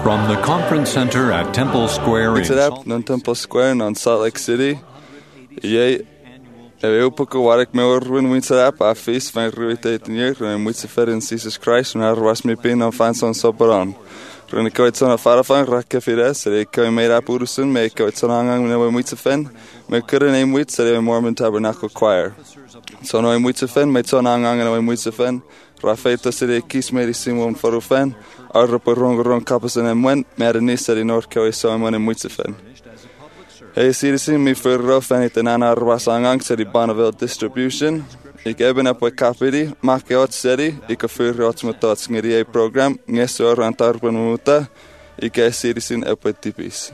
From the conference center at Temple Square in Temple Square in Salt Lake City. Eu pouco warik meu ruin winterap a feast van ruiteit neer en moet se ver in Jesus Christ en was me pin on fan son soperan. Run ik ooit zo'n farafan rakke fires, ik kan meer op urusun, me ik ooit zo'n aangang met moet se fen, me kunnen een moet se Mormon Tabernacle Choir. Zo nou moet se fen, met zo'n aangang en moet se fen. Rafael se kies me die simon voor fen. Arre per rong kapas en men, maar de nisse die Noord-Korea zo en moet se fen. Hey, zie me voor rof en het en aan was aangang se die Bonneville Distribution. Ik heb een op kapiti, maak je het serie. Ik heb voor het met dat sngerie program. Ngeso aan tarpen muta. Ik heb serie op het typisch.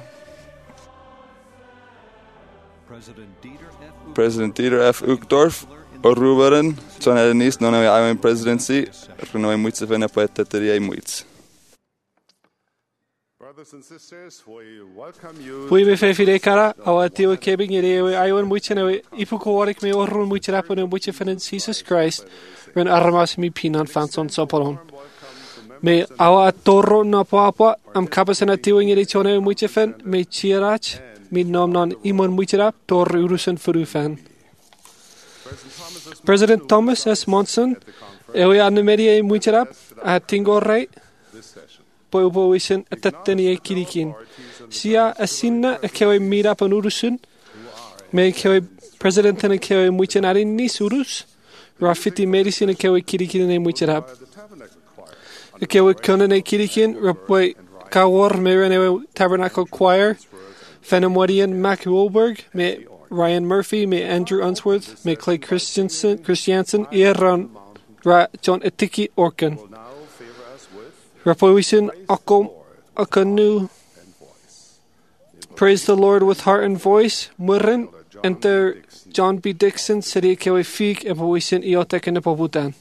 President Dieter F. Uchtdorf, Oruberen, zo'n Edenis, non heb je presidency. Renooi moet ze vinden op het teterie moet. Pwy me fe fide cara, awa tiwa kebing yere aiwan mucha na ipuko warik me orrun mucha rapo na mucha fanin Jesus Christ, ren armas mi pinan fanson sopalon. Me awa torro na papa, am kapasana tiwa yere chone mucha fan, me chirach, me nom non imon mucha rap, torro urusen furu fan. President Thomas S. Monson, ewe animedia mucha rap, a tingo rei, Poisin a tatani kirikin. Sia a sinna a kewe meet up on Urusun. Me kewe president and a kewe muchanari nis Urus. Rafiti medicine a kewe kirikin name which up. A kewe kunan a kirikin, Rapway Kawar, Maran Tabernacle Choir, Fenamwadian Mac Wolberg, me Ryan Murphy, me Andrew Unsworth, me Clay Christiansen, Eran John Etiki Orkan. Rapoisin akom akanu. Praise the Lord with heart and voice. Murren enter John B. Dixon, Seri Kewe Fig, and Poisin Iotek and Pobutan.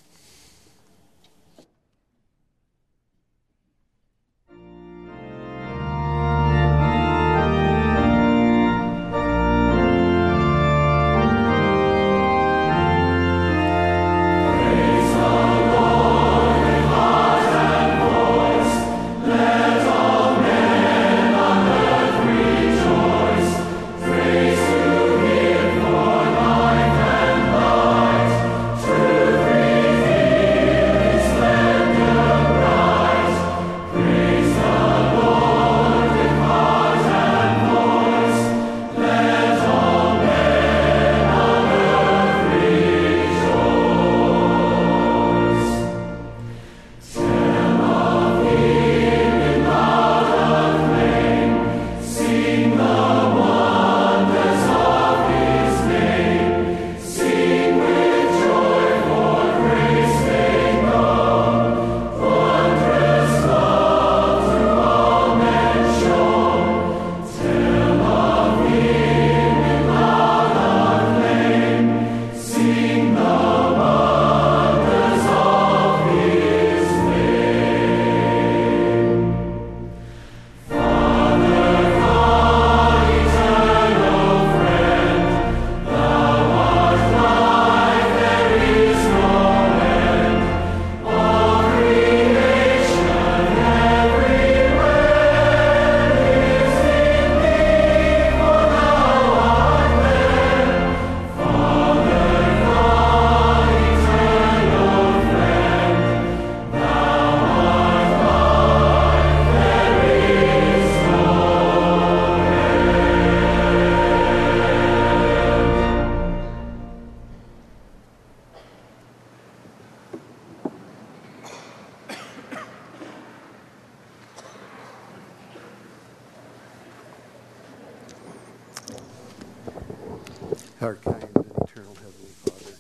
Our kind and eternal Heavenly Father,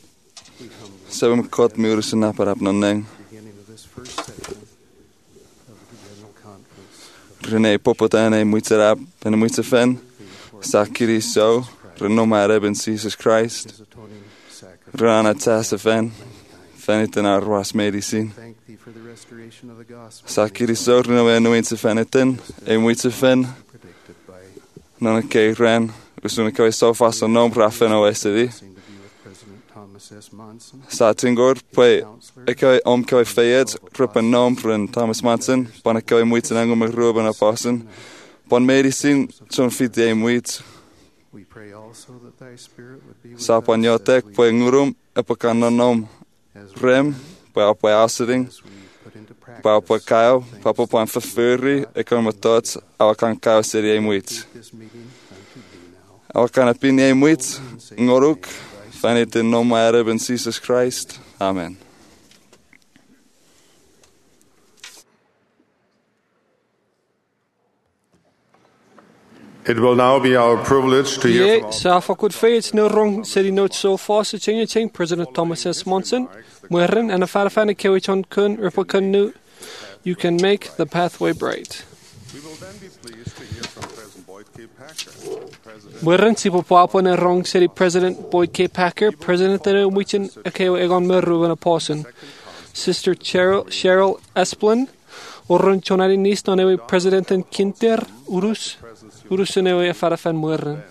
we humbly So we caught muurs en naparap non neng. beginning of this first session of the General Conference of René popotane muiterap en muiterfen. Sakiri so. Renoma reben Jesus Christ. His atoning sacrifice. Rana tasafen. Fenitin arwas medicine. Thank Thee for the restoration of the gospel. Sakiri so renoma nuinse fenitin. E muiterfen. Predicted by Non ke ren. Usuna koi so fast on nom rafen o estedi. seem to be with President Thomas Thomas S. Monson, Sa tingor pwe ikaw kaw fayed rupan nom fren Thomas Monson pan ikaw muit nango magruban apostle pan medicine son fit de muit we pray also that thy spirit would be with sa pan us yotek pwe ngurum epakan nom rem pwe asering as we put into pa practice kau pa pan verfurri ikaw matot awakan kau serie muit this meeting unto thee now. awakan apin muit ngoruk fanit in nom Arab and Jesus Christ. Amen. It will now be our privilege to hear Je, from sa fakut feit no rong seri note so far so ching President Thomas S. Monson. Mueren and a farafan kewich kun replicant nu. You can make the pathway bright. We will then be pleased to hear from President Boyd K. Packer, President Mueren si popapon en rong seri President Boyd K. Packer, President en wichin akeo egon meru en a person. Sister Cheryl Esplin, orron chonari nis non ewe President en Kinter Urus en ewe a farafan mueren.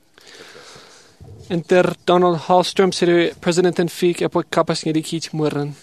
Enter Donald Hallstrom seri President en Fik epo kapas ngedi kich mueren.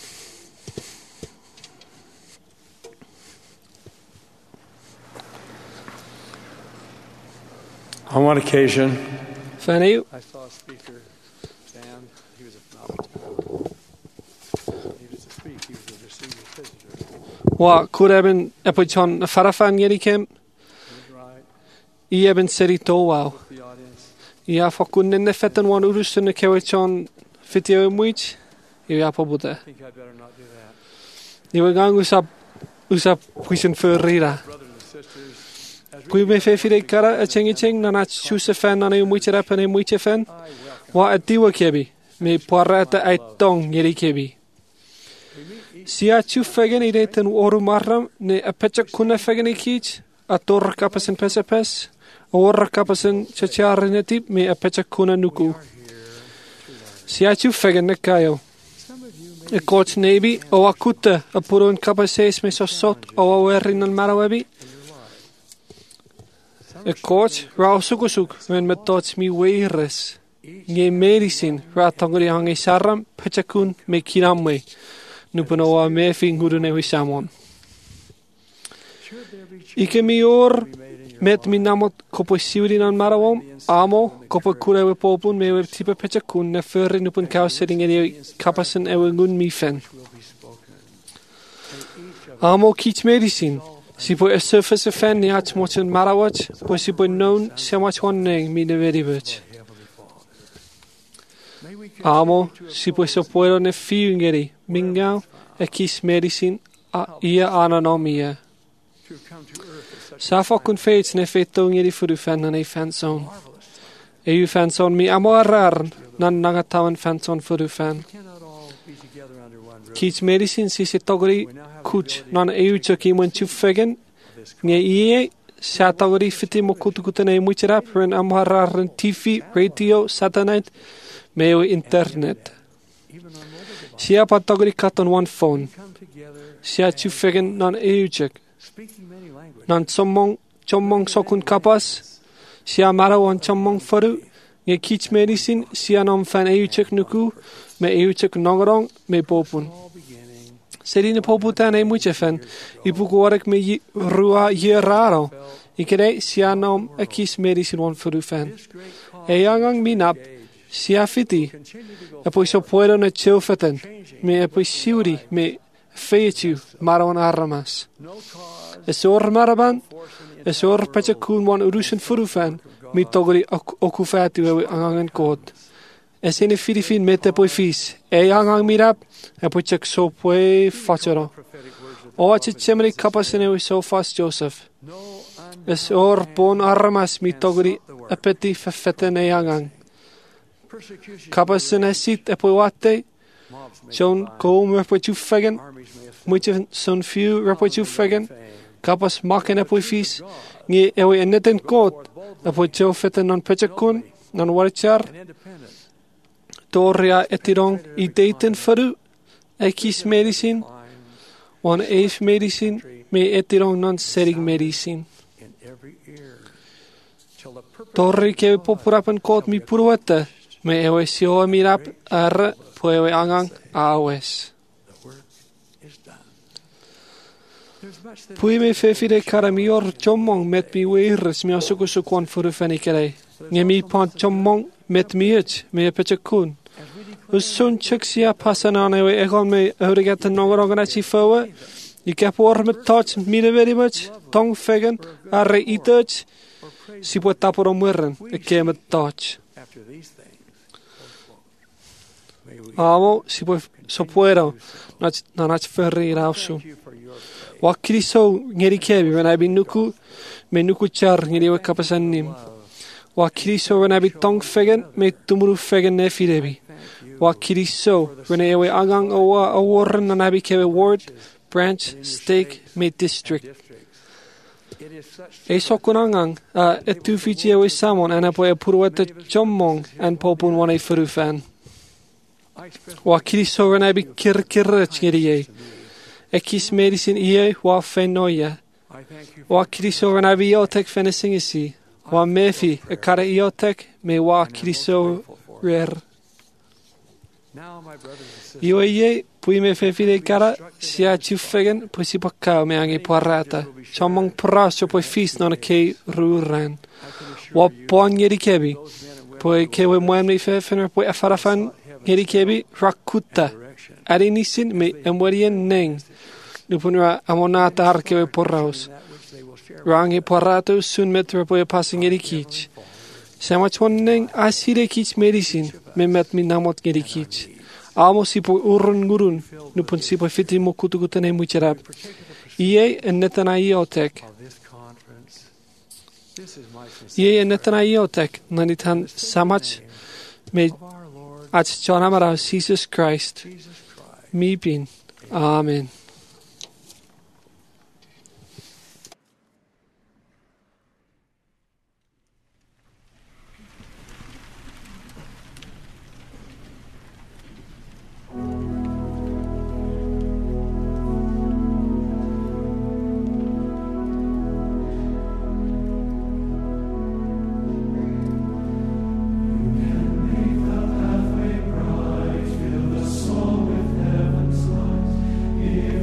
On one occasion, Fanny, I saw a speaker stand. He was not. He was to speak. He was a distinguished visitor. wa kureben epo chon a farafan ngedi kem. He was right. I eben seri to wow. The audience. Ja fakun nenne fetten wan urusten e kewe chon fitio muich. Ja pobuta. I think I'd better not do that. Ni we gang usap puisen furrira. Brothers and sisters, as Kui me fe fide kara a ching na na chuse fan na ne muich rap ne muich fan. Wa atiwa kebi. Me parata ai tong yeri kebi. Sia chu fegen ide ten oru marram ne a pecha kuna fegen ikich. A tor kapasen pesapes. Orra kapasen chacharrinetip me a pecha kuna nuku. Sia chu fegen ne kayo. E coach nebi o akuta a puron kapases me so sot o awerin al marawebi. E coach rao sukusuk when me tots mi weires. Nge medicine ra tongori hangi saram pechakun me kiramwe. Nupuno wa me fingurune wi samon. Ike mi or met mi namot kopo siwrin an marawom. Amo kopo kura we popun me we tipe pechakun ne furri nupun kausering e kapasen ewe ngun mi fen. Amo kich medicine. Si po e surface e fen ni ach mochen marawach. Po si po known se mach wanneng mi ne very much. Amo si po so puedo ne fiungeri. Mingau e kich medicine a ia ananomia. Sa fakun feits ne fetong yedi furu fan na ne fanson. E u fanson mi amo arar nan nangatawan fanson furu fan. cannot all be together under one roof. Kich medicine si se togori kuch nan e u choki mun chu fegen. Nge ie sa togori fiti mo kutukuta ne muchirap ren amo arar ren TV, radio, satellite, meo internet. Sia pa togori kat on one phone. Come together, Sia chu fegen nan e u chok. speaking many languages. Nan chommong sokun kapas. Sia marawan chommong faru. Nge kich medicine sia nam fan euchek nuku. Me euchek nongorong me popun. All beginning. Serine poputan e muche fan. Ipuku warak me rua ye raro. Ikere sia nam a kich medicine wan faru fan. E yangang minap. Sia fiti. E poi so puedo ne chilfeten. Me e poi siuri me feetu marawan aramas. No cause Es or maraban. Es or pecha kun wan urusen furufan. Mi togori okufatu ewe angangan kot. Es ene firifin mete poi fis. E angang mirap. E poi chek so poi fachero. O ache chemri kapasen ewe so fast Joseph. no Es or bon aramas mi togori apeti fefeten e angang. persecution. Kapasen e sit e poi wate. Mobs may John divide. kom e poi chufegen. Armies may affect. Muche son few e poi chufegen. Kapas maken e poi fis. Nge ewe eneten kot. E poi chufeten non pechakun. Non warchar. And independent. Toria etirong I daten faru. E kis medicine. Wan eif medicine. Me etirong non serig medicine. In every ear. Till the purpose Torri ke popurapan kot mi purwata. Me ewe si o mirap ar po ewe angang awes. The work is done. There's much that Pwy me fefire karamior chomong met mi weiris mi osuku sukwan furu fenikere. Nge mi pont chomong met mi uch me e pechakun. Usun chuksia pasanan ewe egon me eurigata nongorogana chi fowa. I cap or met touch me very much. Tong fegen arre ituch. Si po taporo mueren e ke met touch. after these things, may we Amo si po so puero. Nach ferri rausu. thank you for your faith. Wa kriso ngeri kebi when I be nuku me nuku char ngeri we kapasanim. Wa kriso when I be tong fegen me tumuru fegen ne firebi. Wa kriso when I we agang owa aworren and I be kewe ward branch stake me district. It is such E sokunangang e tu fiji we samon and apo e purueta chommong and popun one e furufan. I express Wa kriso when I be kirkirrech ngeri ye. E kis medicine ie wa fenoia. I thank you Wa kriso when I be iotek fenesingisi. Wa mefi e kare iotek me wa kriso rer. now, my brothers and sisters. Io e ye pui me fefile kara sia chufegen pui si pakao me angi parata. Chamong praso pui fis non ke ruran. Wa bon ngeri kebi. Pui kewe moen me fefener pui afarafan ngeri kebi rakuta. Ari nisin me emwarien neng. Nupunra amonata har kewe porraus. Rangi porrato sun metra pui passing ngeri kich. Samach one neng asire kich medicine me met mi namot ngeri kich. Amo si po urun gurun, nupun si po fiti mo kutukutane mucherap. Iye en netana iotek. Of this conference, this is my Iye en netana iotek, nanitan samach me of our Lord ach chanamara Jesus Christ. Jesus Christ. Mi bin. Amen. Pathway bright, fill the soul with heaven's light. Give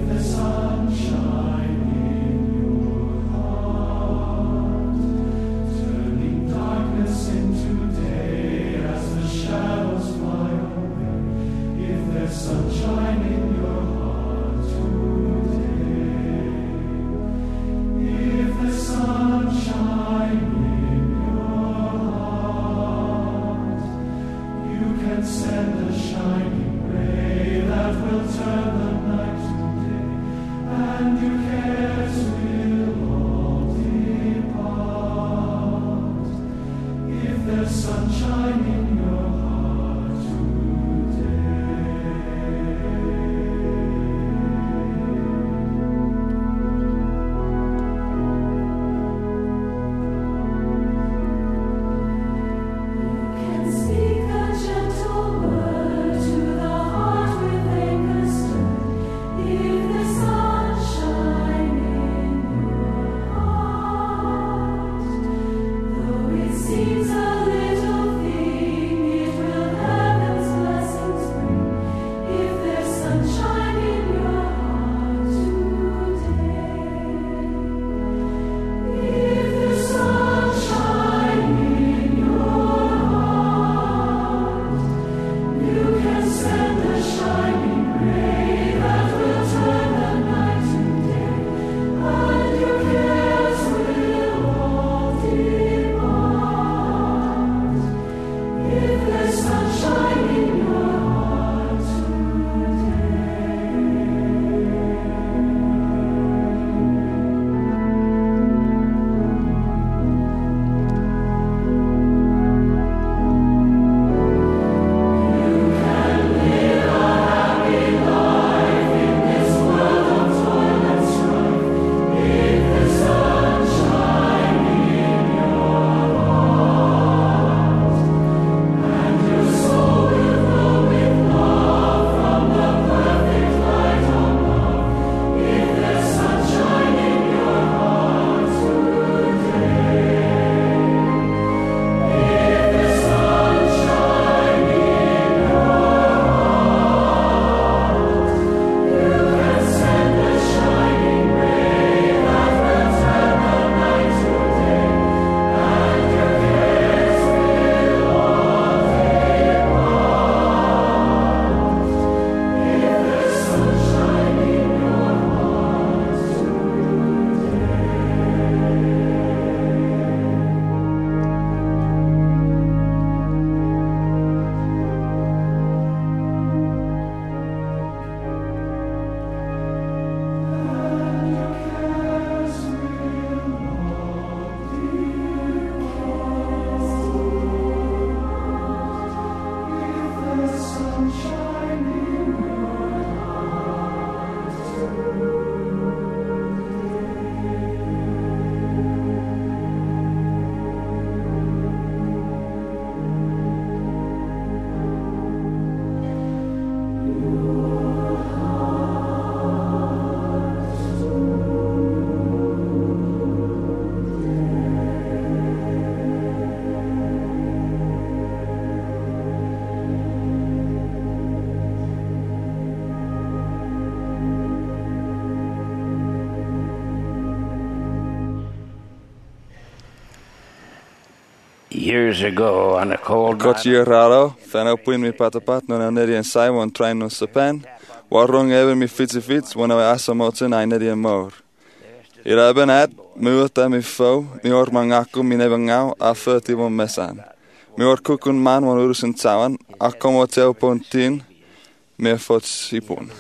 Years ago, on a cold Kot night, raro, fenau puin mi patapat non nerian sai wan train no sapan. Warrong even mi fits wan au asamoten ai nerian mor. Iraben at muota mi fo, mi or mangaku mi nebangau a 31 mesan. Mi or kukun man wan urusen tawan, a como teo pontin, mi fot sipun.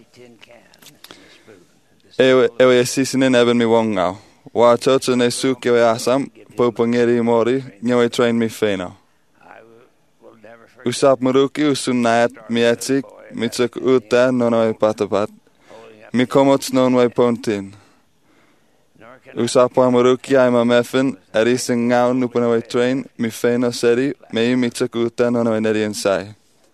Ewe sisinen even mi wongau. Wa chocho ne suk ewe asam, popangeri mori, nyawe train mi feno. Usap muruki usun naat mi etik, mi tuk uta nono e patapat. Mi komots non we pontin. Usap wa muruki ai ma mefen, erising ngau nupana we train, mi feno seri, mi tuk uta nono e nerian sai.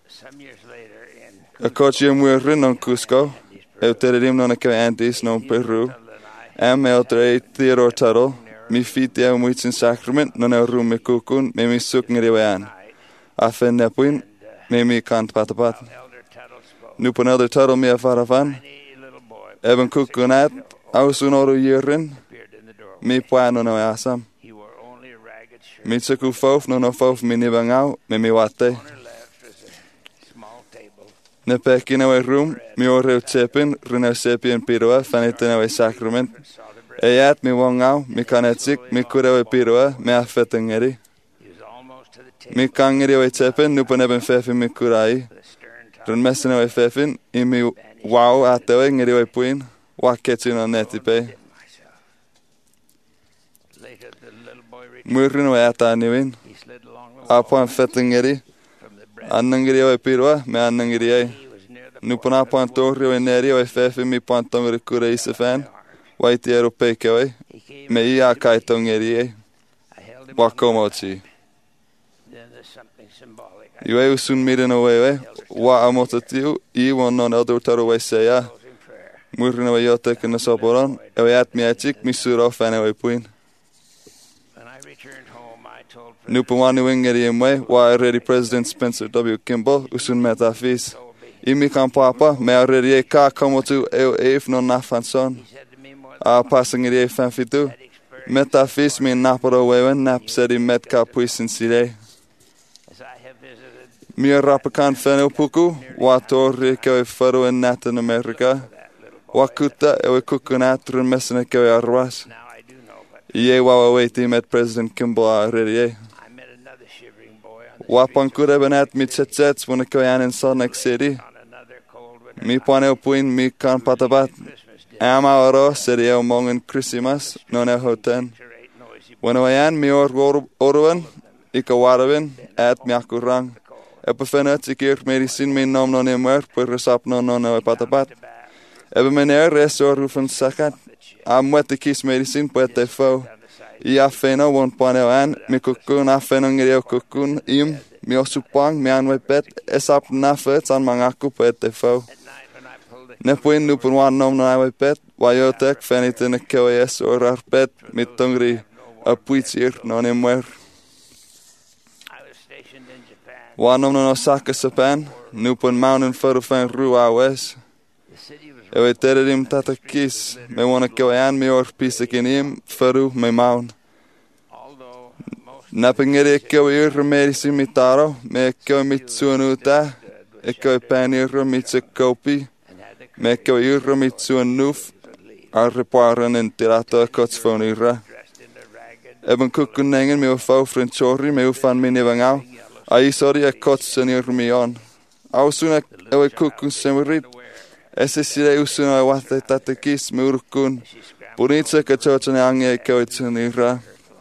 A coach muerin non Cusco, eu tererim non ke Andes non Peru. El trei Theodore Tuttle, mi fiti au muitin sacrament, non au rum me kukun, me mi suk ngiriwean. Afen nepuin, me mi kant patapat. Nupan elder Tuttle mi afarafan. Even kukunat, au sunoru yerin, mi puan non asam. Mi tsuku fof, non fof mi nibangau, me mi wate. Ne pekina we room, mi oreu tepin, runa sepien piroa, fanitena we sacrament. Eyat mi wongau, mi kanetsik, mi kura we piroa, me afetengeri. Mi kangeri we tepin, nupan eben fefin mi kurai. Run mesina we fefin, imi wow atewe ngeri we puin, waketin on netipe. Murin we ataniwin, apuan fetengeri. Annangiri we piroa, me annangiri e. Nupana puan torri we neri we fefi mi puan tongri kura isefan. Waiti europeke we. Me ia kai tongeri e. Wakomochi. Iwe usun mirin we we. Wa amotatiu. I won non elder taro we seya. Murina we yotek na soporon. Ewe at mi achik mi suro fane we puin. Nupawani wingeri imwe, wa already President Spencer W. Kimball, usun metafis. Imi kampapa, me already e ka komotu eo eif non nafanson. A passingeri e fanfitu. Metafis mi naparo wewen, nap sedi met ka puisin sire. Mi rapakan feneo puku, wa torri kewe faru en Latin America. Wa kuta ewe kukunat run mesene kewe arwas. Ie wawa weiti met President Kimball already e. Wapan kure benat mi tsetsets wana koyan in Salt Lake City. Mi paneo puin mi kan patabat. Ama oro seri eo mongen Christmas non eo hoten. Wana wayan mi oruan ika warawin at mi akurang. Epa fenet ikir medicine mi nom non emer per resap non eo patabat. Eba meneer resor rufan sakat. Amwet ikis medicine poete fo. I feno won paneo an mi kukun feno ngireo kukun im mi osupang mi anwe pet esap nafet san mangaku pet fo. Ne puin nu pun wan nom na pet wayotek feniten KOS or arpet mit tongri a puitir non emer. Wan nom no Osaka Japan nu pun mountain photo fan rua wes. Ewe teredim tata kis, me wana koyan me or pisakinim, faru me maun. Napangere kewe irra merisi mitaro, me kewe mitsuanuta, e kewe pan irra mitsakopi, me kewe irra mitsuanuf, arreparan en tirato a kotsfon irra. Eben kukunengen me ufau frenchori, me ufan minivangau, a isori a kotsen irra mion. Ausuna ewe kukun semerit, ese sire usuna wate tatakis me urkun. Punitsa kachochane ange kawitsun ira.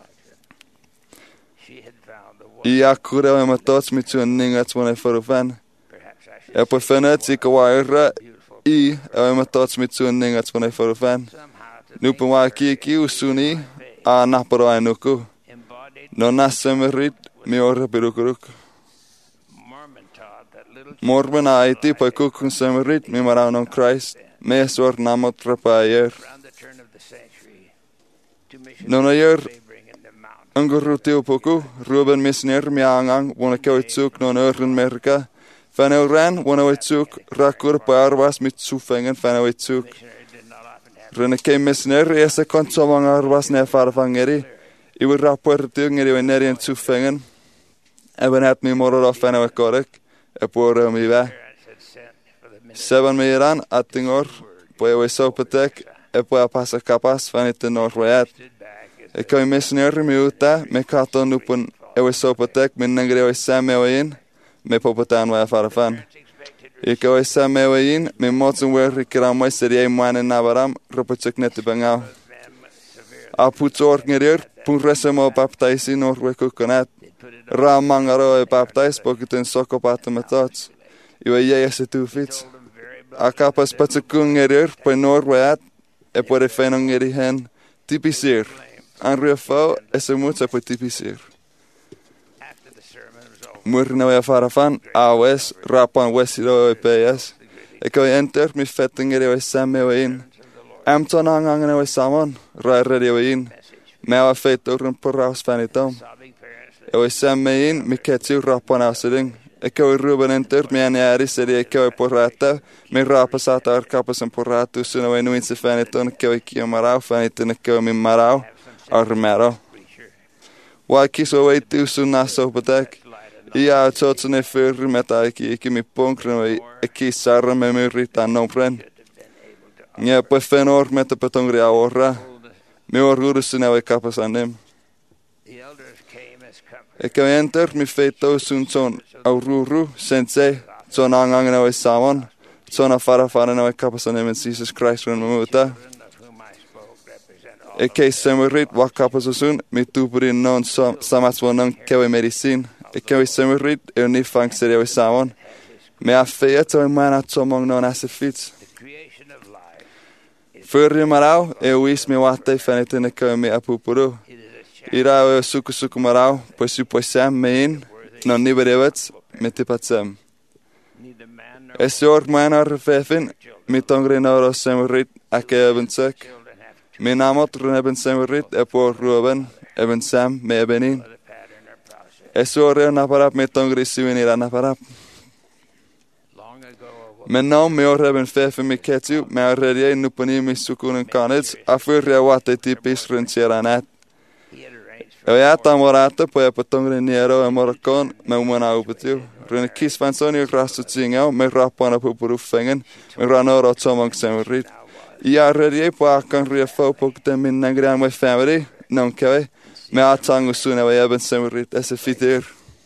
Ia kure me matots mitsun ningats wane forufan. Epo fenet ikawa ira. I ewe matots mitsun ningats wane forufan. Nupen wa ki usuni a naparo anuku. No nasemerit mi ora pirukuruk. Mormon aiti pa kukun semerit mi maraun on Christ. Me sor namot rapayer. Non ayer angurrutiu puku Ruben misner mi angang wana kawitsuk non urren merka. Faneuran wana witsuk rakur pa arwas mitsufengen fanewitsuk. Rene ke misner ese konsomang arwas ne farfangeri. Iwi rapportu ngeri weneri en tsufengen. Eben het mi moror of en ewe korek. Bwr mi fe. Seban mi iran a tingor. Bwy ewe sopatek. Bwy a pas a capas fan it yn o'r waiad. Coe missionary mi uta. Me kato nupun ewe sopatek. Min nangri ewe sam ewe in. Me popatan wai a farafan. Coe sam ewe in. Me motsun wer rikiramwe seri e mwane nabaram. Rupatuk neti bangaw. A putor ngerir. Pun resemo baptaisi nor wekukonat. Ra mangaro e baptais pokitun sokopata matots. Iwe se tu fits. A capas patsukung ngerir. Poi nor waiad. Poi fenong ngeri hen. Tipisir. An riafo se mucha poi tipisir. Murna we farafan. Awes. Rapan wesiro e peyas. Coe enter mi fettingeri we samme we in. Amton angangen we samon. Ra redi we in. Mewa feitor yn porraus fanitom. Ewe samme in, mi ketsiu rapan ausiding. Coe ruben enter, mi ane seri coe porrata. Mi rapasata ar capas yn porratu, suna we nuin se faniton, coe kio marau, faniton coe mi marau, ar mero. Wa kiso we tu suna sopatek. Ia totsen e fyrri meta iki mi punkren we iki sarra me mi rita nompren. Nia poi fenor meta petongri a orra. Mi orgurusin ewe capas anim. Coe enter mi feito sun ton aururu sensei ton angangen ewe samon. Ton a farafaran ewe capas anim in Jesus Christ rin mamuta. Coe semurit wa capas usun mi tupurin non samatswonan kewe medicin. Coe semurit e ni fang seri ewe samon. Me a feet o mana tomong non asifits. Fyrri marau e wis mi watei fanitin coe mi apupuru. Ira o suku marau, pois sam me in, non niberevets, me tipatsem. Or man ar fefin, mi tongrin oro semurit ake eben sek. Mi namot run eben semurit por ruben, eben sam me ebenin. Or eo naparap mi tongri siwin ira naparap. Men nou me or eben fefin mi ketiu, me arrerie nupani mi sukunen kanits, a fyrria watei tipis rinsieranet. Ja tamorata poi potongre nero e moracon me umana upetiu. Rene kis fansoni rastu tsingau me rapana pupuru fengen me ranoro tomong semurit. Ja redie po akan riefo pokte min nangrian my family non kewe me atangu sune we eben semurit as a fitir.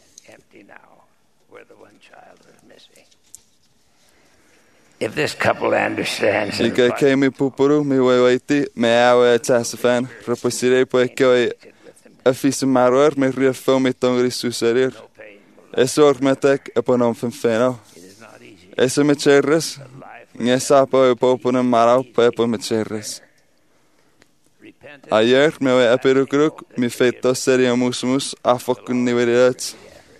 If this couple understands, Ike kemi pupuru mi weiti me awe tasafan reposire po kewe Afis marwer me riefo me tongri suserir. Or metek eponom fenfeno. Me cherres. Niesa po epopon marau po epo me cherres. Ayer me we aperukruk mi feito seria musmus afokun niverirets.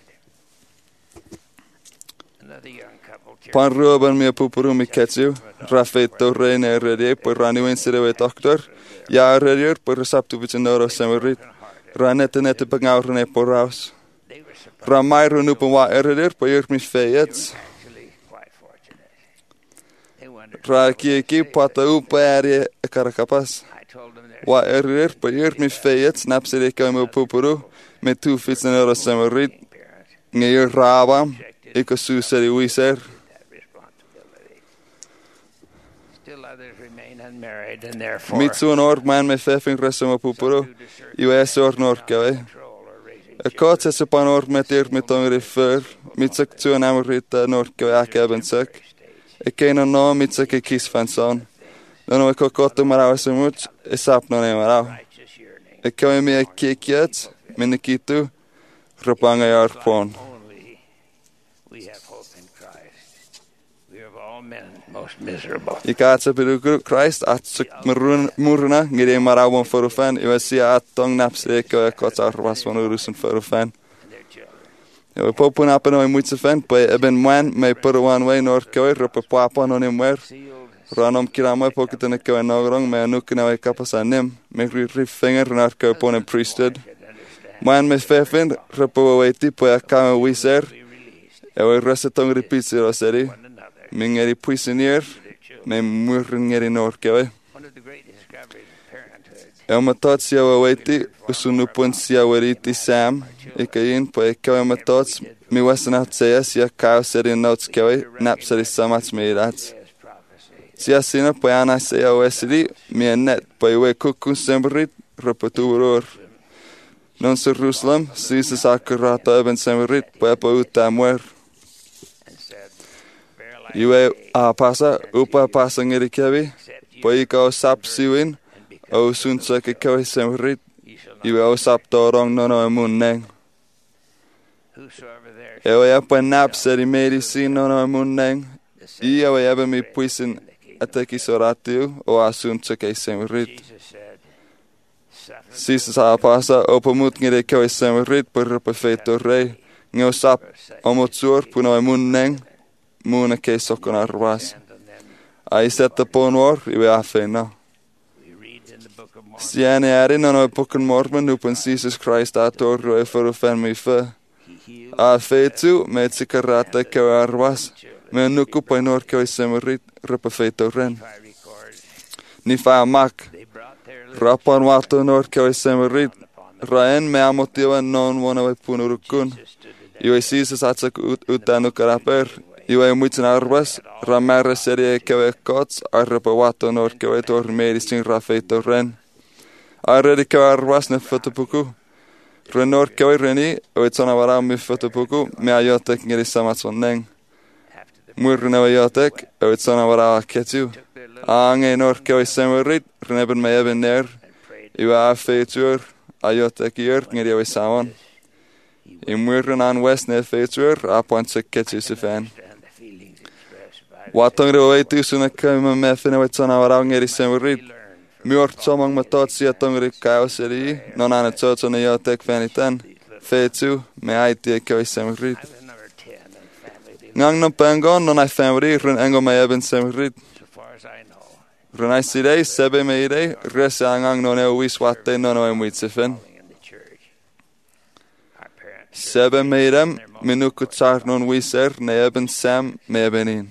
Pan ruben mi pupuru mi ketsiu. Rafeito reine redie po raniwen sire doctor. Ja redier po resaptu vicinoro semerit. Ranette pangauren poraus. Ramairu nupen wa ereder po mi feyets. Raki pata upari karakapas. Wa ereder po mi feyets napsere kamo pupuru me tu fits en euro semerit. Ngeur rabam ikosu seri wiser. Mitsu an or man me feffing resuma pupuru. US or norkewe. Kot se pan or metir mit on refer. Mitsak tu an amrita norkewe akeben sek. Kena no mitsak kis fanson. No ko kot marau se much esap no ne marau. Koe me kikiet minikitu rapanga yar pon. Ika atsapiru Christ atsuk muruna ngire marawon forufan iwasi atong napse ko kotar waswan urusun forufan. We popun apeno e muitse fan pe eben man me perwan we nor ko rope papa no nemwer. Ranom kirama pokitene ko nogrong me nukna we kapasanem me rifinger nar ko pon priesthood. Man me fefen rope we tipo akama wiser. E we resetong repeats roseri. Mingeri puisinier me murngeri norkewe. matot siya wawaiti usunupun siya wariti Sam ikayin po ikaw matot mi wasanat saya siya kao seri notes kawi nap seri samats meirats siya sina po ana saya wesili mi net po iwe kukun semberit repeturur non sa Jerusalem sisa sakurata even semberit po utamuer iwe pasa upa pasa ngiri kawi po ikaw sap siwin o sunsa ke kawi semberit iwe o sap torong nono emunneng ewe apa nap seri medicine nono emunneng ewe ebe mi puisin ataki soratiu o asunsa ke semberit sisa sa pasa o pamut ngire kawi semberit per perfeito rei ngeo sap omotsur puno emunneng muna ke sokon arwas ai setta ponor iwe afena siane ari nono book of Mormon upon Jesus Christ ator ro for fen mi fe a fetu met sikarata ke arwas me nuku painor ke semerit repefeito ren ni fa mak rapon wato nor ke semerit raen me amotiva non wona we punurukun iwe Jesus atsak utanu karaper iwe mutin arwas ramare serie ke kots arrepawato nor ke tor medicine rafeito ren Arredi ke arwas ne fotopuku. Renor ke reni oitsona vara mi fotopuku me ayotek ngiri samatsonneng. Murne ayotek oitsona vara ketu. Ange nor ke semerit reneben me even ner. Iwa feature ayotek yer ngiri oisawan. Imurren an west ne feature apon se ketu sefan. Watongre oitu suna kema me fene oitsona vara ngiri semerit. Mjort somang matot siya tongri kaoseri non ana tsotso na yotek fanitan fetu me aiti koi semrit ngang no pengon non ai family run engo me eben semrit run ai sidei sebe me idei resa ngang no ne wiswatte no no emwitsefen sebe me idem minuku tsar non wiser ne eben sam me ebenin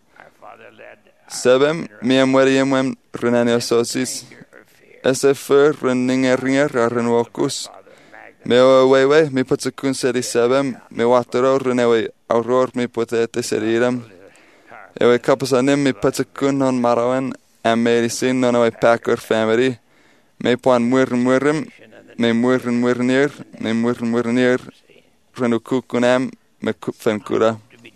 Sebem miemweriemwem renanio sosis. Ese för reningeringer renwokus. Meo wewe mi patsakun seri sebem mi watero renewe auror mi potete serirem. Ewe kapasanim mi patsakun non marawen am medicine non ewe packer family. Me puan muirem me muirnier renukukunam me kupfenkura.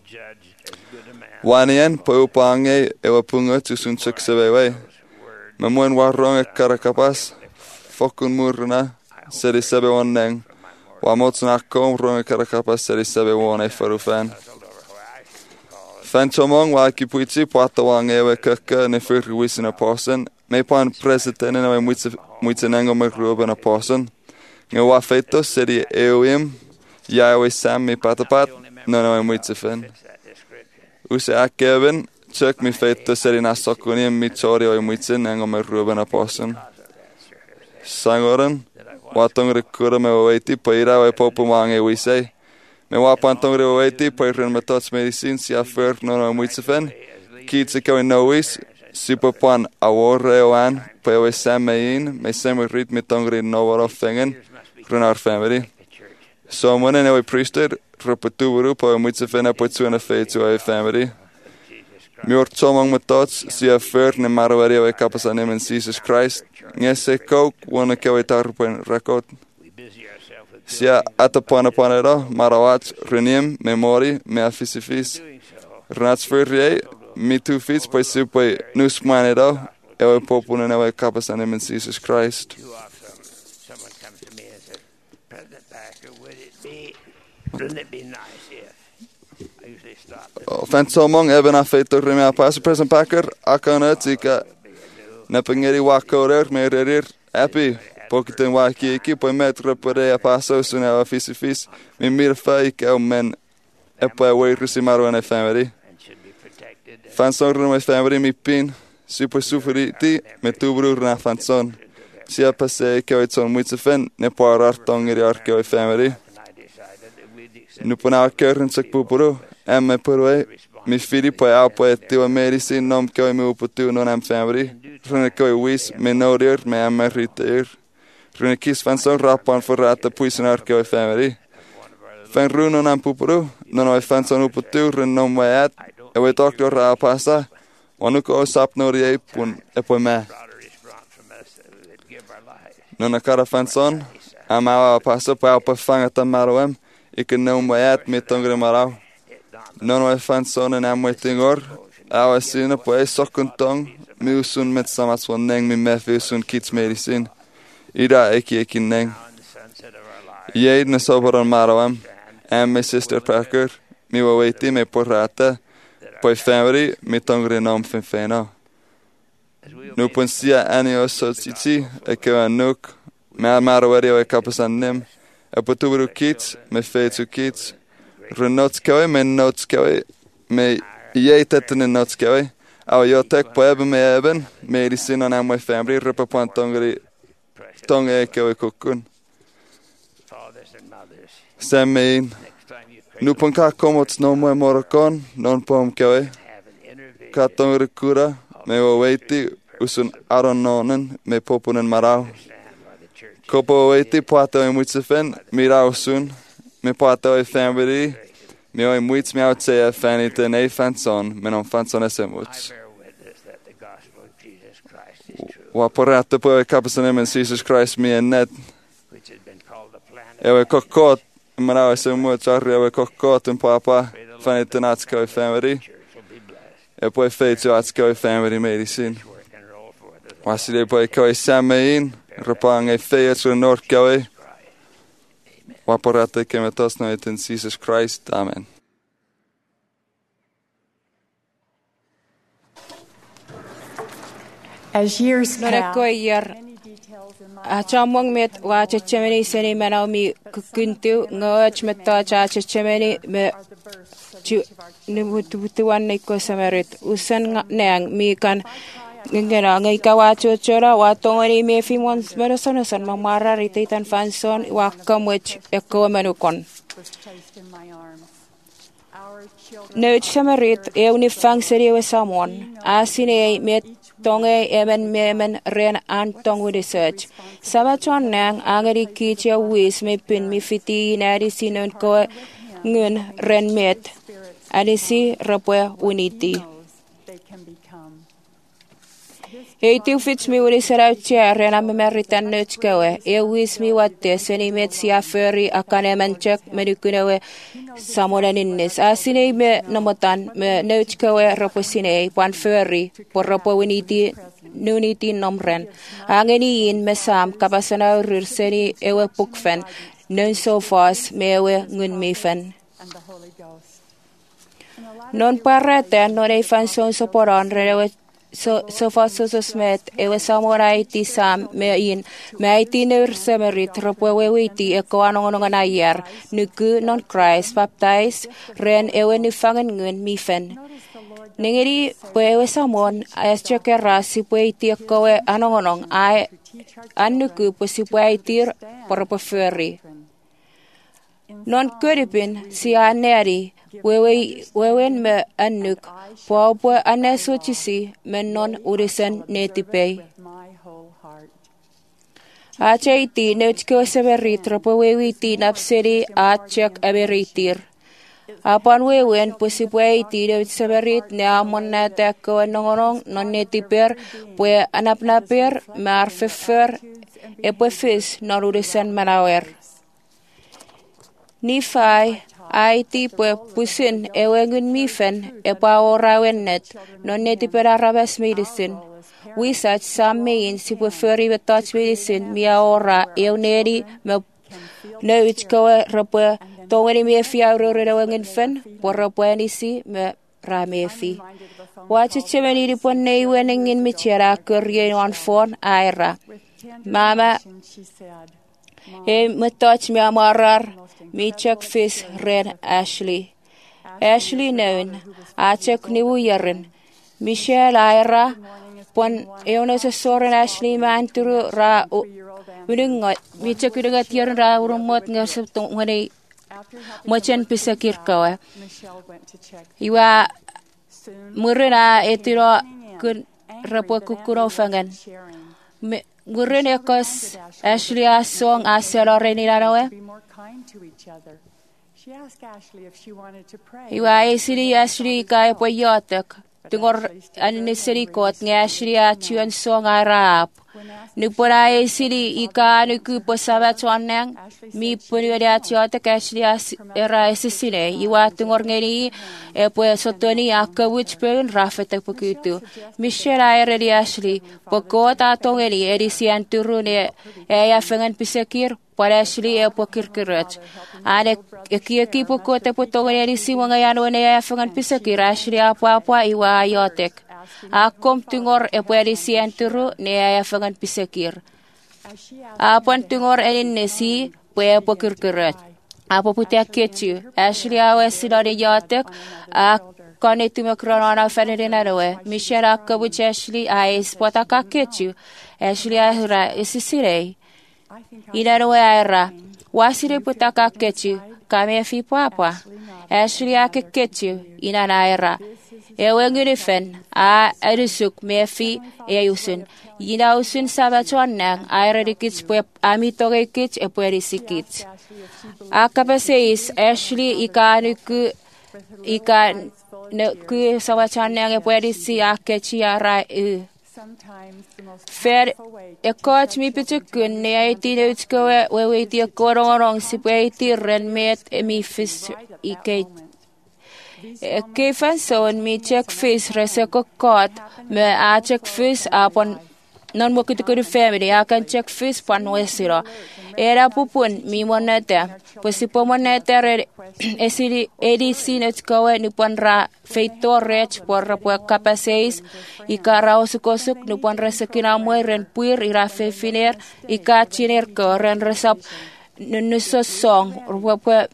Wanien po upange ewa punga tusun seksewewe. Mamuen warong karakapas fokun murna seri sebe wonneng. Wamotsun akkom rong karakapas seri sebe wone farufan. Fan tomong wa kipuiti pata wang ewe kaka ne fyrk wisin aposen. Me pan presidenten ewe muitsen engo me ruben aposen. Nge wa feito seri euim ya ewe sam me patapat no ewe muitsefen. Use akeben chök mi feito seri nasokuni mi chori oi muitsen engo me ruben aposen. Sangoren watong rekura me waiti paira oi popu mange wisei. Me wapan tong re waiti pairen metots medicine si afer no muitsefen. Kids ko no wis super pan awore oan pa samein me sem rit me tong re no war of fengen runar family. So when I priesthood repeturu pa muitsefen apotsu na feito oi family. Mjort somang metots si afer ne marwari oi kapasanem in Jesus Christ. Ngese kok wona ke oi tarpen rekord. Sia atapanera marawat reniem memori me afisifis ratsferie me two feet by super nusmanero ewe popuna ewe kapasanem in Jesus Christ. Wouldn't it be nice if I usually stop? Fan somong even afeito remia pas President Packer akana tika nepengeri wakorer mererir happy Pokiten waki po metro pore a paso suna fisifis mi mirfa ika men epa we rusimaro na family fanson na family mi pin super suferiti me tubru na fanson sia passe ke otson muitsefen ne parar tongeri arke family nu pona kern sak pupuro em porwe mi fili po a po etti medicine nom ke mi uputu non am family Rwy'n goi wys me nodir me ameriter. Rwy'n kis fan son rapan for rata puisen arke oi family. Fan run on pupuru, non oi fan son uputur non wet. E we doctor ra pasa. Wanu ko sap no rie pun e po me. Non a cara fan son. Ama pasa pa fanga tamaroem. Ik non wet me tongre marau. Non oi fan son en am tingor. Awa sina po e sokuntong. Mi usun met samas van neng mi me usun kits medicin. Ida eki neng. Jeid na soberan maroam. En my sister Parker. Mi wa waiti me porrata. Poi family mi tongre nom fin fena. Nu pun sia ani o society. E kewa nuk. Me marawari o e kapasan nim. E potubru kits. Me feitsu kits. Renotskawe me notskawe. Me jeid etten in notskawe. Au yo tek po eben me eben. Medicin on am my family. Ripa pan tongri. Tong e kewa kukun. Sen mein. Nu pun ka komots no mo morokon. Non pom kewa. Ka tongri kura. Me wa waiti. Usun aron nonen. Me popunen marau. Kopo waiti poato e muitsefen. Mirau sun. Me poato e family. Me oi muits me out say fanite ne fanson. Me non fanson esemuts. Wa porata po e kapasanem en Jesus Christ me en net. Ewe kokot. Marau esemuts arri ewe kokot en papa. Fanite natska e family. E po e feitsu atska e family medicin. Wasile po e koi samein. Rapang e feits o norkawe. Waporate que me tos no in Jesus Christ. Amen. As years pass, Achamong met wa chemeni seni manami kukuntu ngoch meta cha chemeni me chu nibutuan neko samarit usan nang mi kan ngena ngai kawa chora wa tongani me fimon berason san mamara rititan fanson wa kamwech eko manukon no chamarit e unifang seri we samon asine met tonge even memen ren an tong research sabachon nang angari kicha wis me pin mi fiti nari sinon ko ngun ren met adisi rapwe unity Eitiu fits mi uri serautia rena me meritan nötskawe. Wis mi watte seni metsia föri akanemanchak medukunawe samonen innis. Asinei me namotan me nötskawe raposinei pan föri por rapo nuniti nomren. Angeniin me sam kapasana urir seni ewe pukfen. Non so fas me ewe ngun mifen. Non parrete non ei fanson soporan rewe so fast so smet ewe samurai ti sam me in me ti ner semerit ropo we ti e ko anong ayar nuku non Christ baptize ren ewe ni fangen ngun mi fen ningeri ewe samon as chekera si ti ko e anong ai anuku posi ti por ferry non kuripin si aneri wewen me anuk po anesochisi menon urisen netipei achaiti netko severit ropo wewiti napseri achak aberitir apan wewen posipuiti de severit ne amonnata ko nongorong non netiper pue anapnaper marfefer e pefis non urisen manawer Nifai Aiti pue pusin ewengun mifen e paorawennet non neti per arabes medicine. Wisach sam mein si pue feri betach medicine mia ora euneri me neuchkoe rapue tongeni me fiauro rewengun fen por rapue nisi me ramefi. Wache chemeni di pon nei weningin michera kurye on phone aira. Mama e metach me amarar mi check fis red Ashley known a check niwu yeren Michelle Aira pon eones soren Ashley man turu ra udingot mi check udingot yeren ra urumot ngasep tong ngani mochen pisakir kawa iwa murena etiro kun rapo kukurofangan. Ngurin ekos Ashley asong aselore ni larawe. Iwa isiri Ashley kaya po yotek. Tungor anisiri kot ng Ashley achuan song arap. Nupura isiri ika anuku po sabat wanang. Mi punwede atyotek Ashley era isisine. Iwa tungor ngeni po sotoni akawuch pun rafetek pukutu. Michelle aere di Ashley. Pokot atong ngeni edisian turun ya fengan pisakir. Para Ashley po kirkirat. Aneeki pokot po tongon edisi mga yanone ya fengan pisakir. Ashley apa iwa ayotek. Akom tungor po edisian turu ne ya fengan pisakir. Apan tungor enin nesi po kirkirat. Apa putia kechu. Ashley awe sinode yotek. Kone tumakronona fenedinawe. Michelle akabuch Ashley ais potaka kechu. Ashley ahura isisirei. Inaroe aira. Wasire putaka kechu. Kame fi papa. Ashley ake kechu. Inana aira. Ewe ngurifen. Erusuk mefi eyusun. Ina usun sabatuan nang. Aira dikits pue amitoge kits epuerisikits. Akapaseis Ashley ikanuku ku sabatuan nang epuerisi akechi ara Fer ekot mi pitukun ne aiti neutskoe weweiti kororong si pueiti renmet mi fis ikeit. Kefan son mi check fis reseko kot me a check fis apon non mo kitukun family akan check fis pan wesiro. Era pupun mi monete. Posipo monete esiri edisi neutskoe nupon ra feito rech por rapua kapaseis ikarao sukosuk nupon resekina mueren puir ira fefiner ika chiner ko ren resap nusosong rapua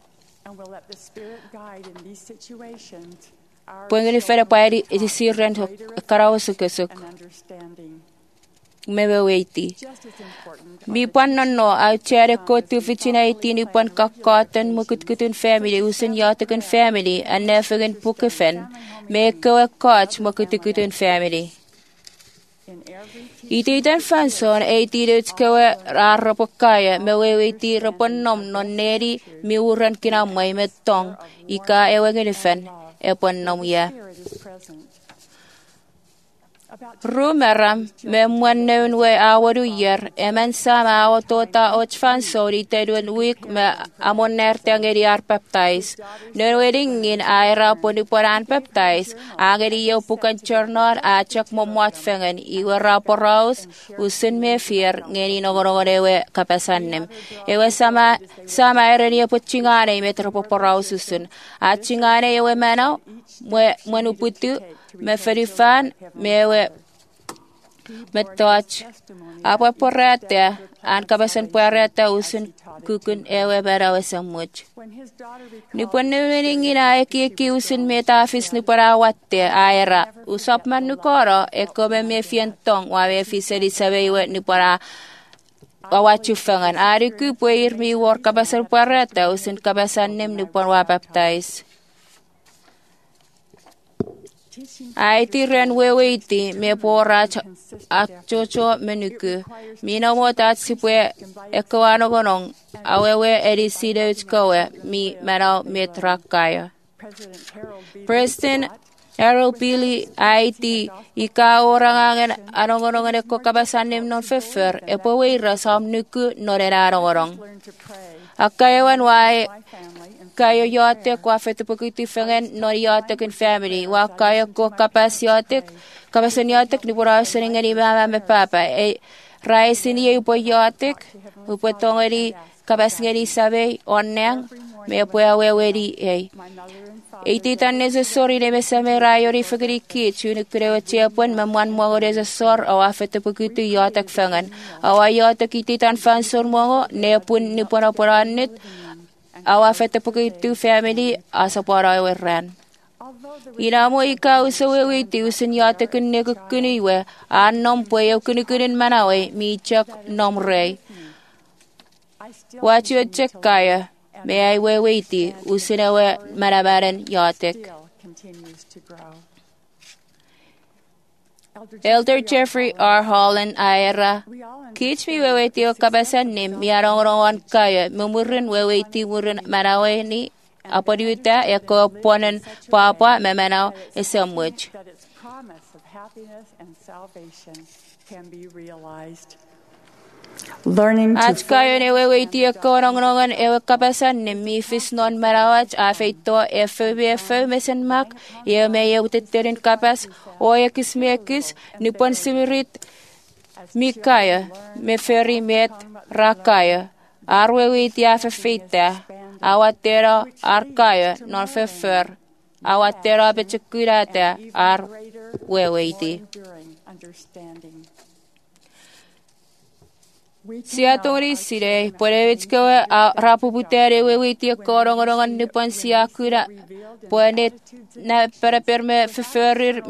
puengeni fere pa edisi ren karao sukosuk meweiti mi panno au chere ko tu fichina itini pan kakatan mukutkutun family usen yatakun family and nefagan pukefen me ko coach mukutkutun family ititan fanson eitirut ko arapokaya meweiti raponnom nonneri mi uran kinamay metong ika ewengen eponnom ya Rumeram me mwanneun we awadu yer emen sama awatota ochfan sori tedun week me amoner tangeri ar peptides. Nerwedingin aira poniporan peptides ageri yo pukan chernor achak momwat fengen iwe raporaus usin me fier ngeni nogorogorewe kapesannem. Ewe sama ereni yo puchingane metroporaus usun. Achingane ewe menau mwenuputu me ferifan mewe metoch apa porata an kabasan porata usun kukun ewe barawe samuch ni ponneringina eki usun metafis ni parawatte aira usap manukoro ekobe me fientong wawe fiseli sabewe ni para awachu fangan ariku puir mi wor kabasan porata usun kabasan nem ni porwa baptize Aiti ren weweiti me pora achocho menuku. Mina mo tat sipwe ekoano gonong awewe ediside uchkowe mi manao metrakaya. President Harold Billy Aiti ika orangangen anongonongen eko kabasanim non fefer epoweira sam nuku norena anongorong. Akayawan wae kayo yotek wa fetu pukiti fengen no yotek in family wa kayo ko kapas yotek kapasan yotek ni pura sering ni mama me papa rais ini upo yotek upo tongeri kapas ngeri sabe onnang me po aweweri ititan necessary ne mesame rayori fagri ki chunu kreo chiapon mamwan mo resor awa fetu pukiti yotek fengen awa yotek ititan fansor mo ne pun ni pura puranit awa fete pukitu family asa para weran. Inamo ika usawe ti usin yate kunne kuniwe anom puyo kunikunin manawe mi chak nom rey. Wachu check kaya me ai we ti usinawe manabaran yatek. Elder Jeffrey R. Holland Aira. Kich mi weweti o kabasan nim mi arong kaya mumurin weweti murin marawe ni apodiuta e ko ponen papa memanaw isamwich. That its promise of happiness and salvation can be realized. Learning to Ach kayo ne weweti o korongongan e kabasan nim mi fis non marawach afeito e fwe mesen mak e me yeutiterin kapas o e kismekis nipon simirit mi kaya me feri met rakaya arweweti afeita awatero arkaya non fefer awatero bechekurata ar weweti siatori sire porevitskawe rapuputere weweti korongorongan nipon siakura poenet na perme feferir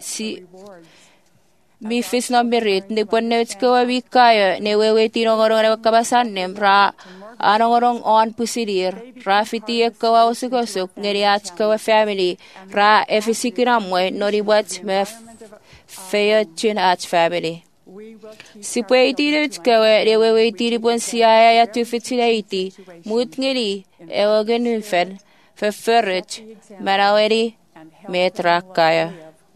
mi fis nomberit ni pon nevitskawa wikaya ne weweti nongorong kabasan nem ra anongorong on pusidir ra fiti kawa usukosuk ngeriach kawa family ra efisikiramwe noriwat me feya chin ach family si pueti nevitskawa ne weweti ripon siaya ya tufitilaiti mut ngeri ewagenufen feferich maraweri metrakaya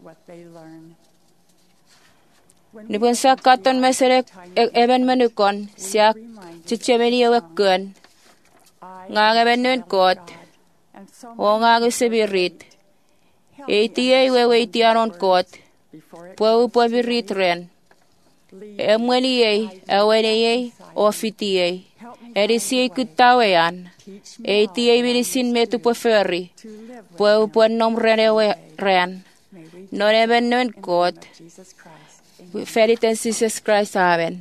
Nipon sa katon meserek eben menukon siak chichemeni ewekun ngang eben nun kot o ngang sebirit eti wewe eti aron kot po birit ren emweni ewene ofiti erisi kutawean eti birisin metu po ferry po nom ren non eben nun kot Ferit en Jesus Christ, amen.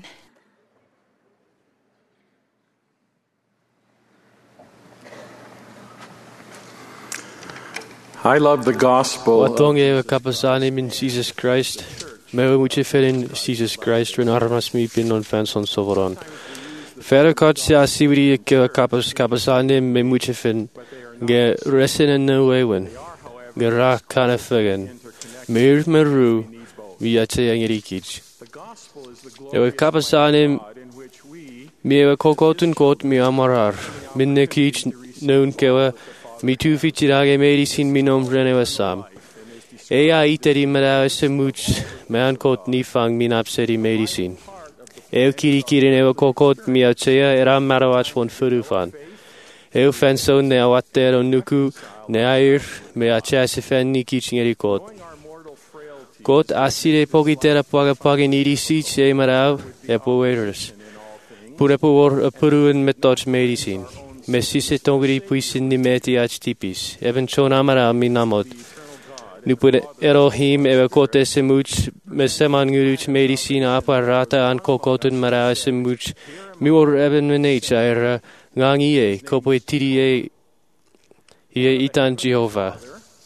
I love the gospel. Watong e kapasani min Jesus Christ. Mewe muche ferin Jesus Christ ren armas mi pin non fanson soveron. Fere kot sia sibri ke kapasani me muche fin ge resen en no wewen. Ge ra kana fegen. Mir meru vi ache angerikic. Ewe kapasanim mi ewe kokotun kot mi amarar. Minne kic noon kewe mi tu fichirage medicin mi nom renewe sam. Ea iteri merawe se much mean kot nifang min abseri medicin. Ewe kirikirin ewe kokot mi achea eram marawach won furufan. Ewe fenson ne awater on nuku ne air me achea se fen ni kic ngerikot. Kot asire pogitera pagi niri sich e marav e poweres. Pure por puruen metoch medicin. Mesise tongri puisin ni meti ach tipis. Even chon amara minamot. Nu pure Elohim eve kote semuch meseman nguruch medicin aparata an kokotun mara semuch. Mior even menecha era ngangi e kopo tiri e itan Jehovah.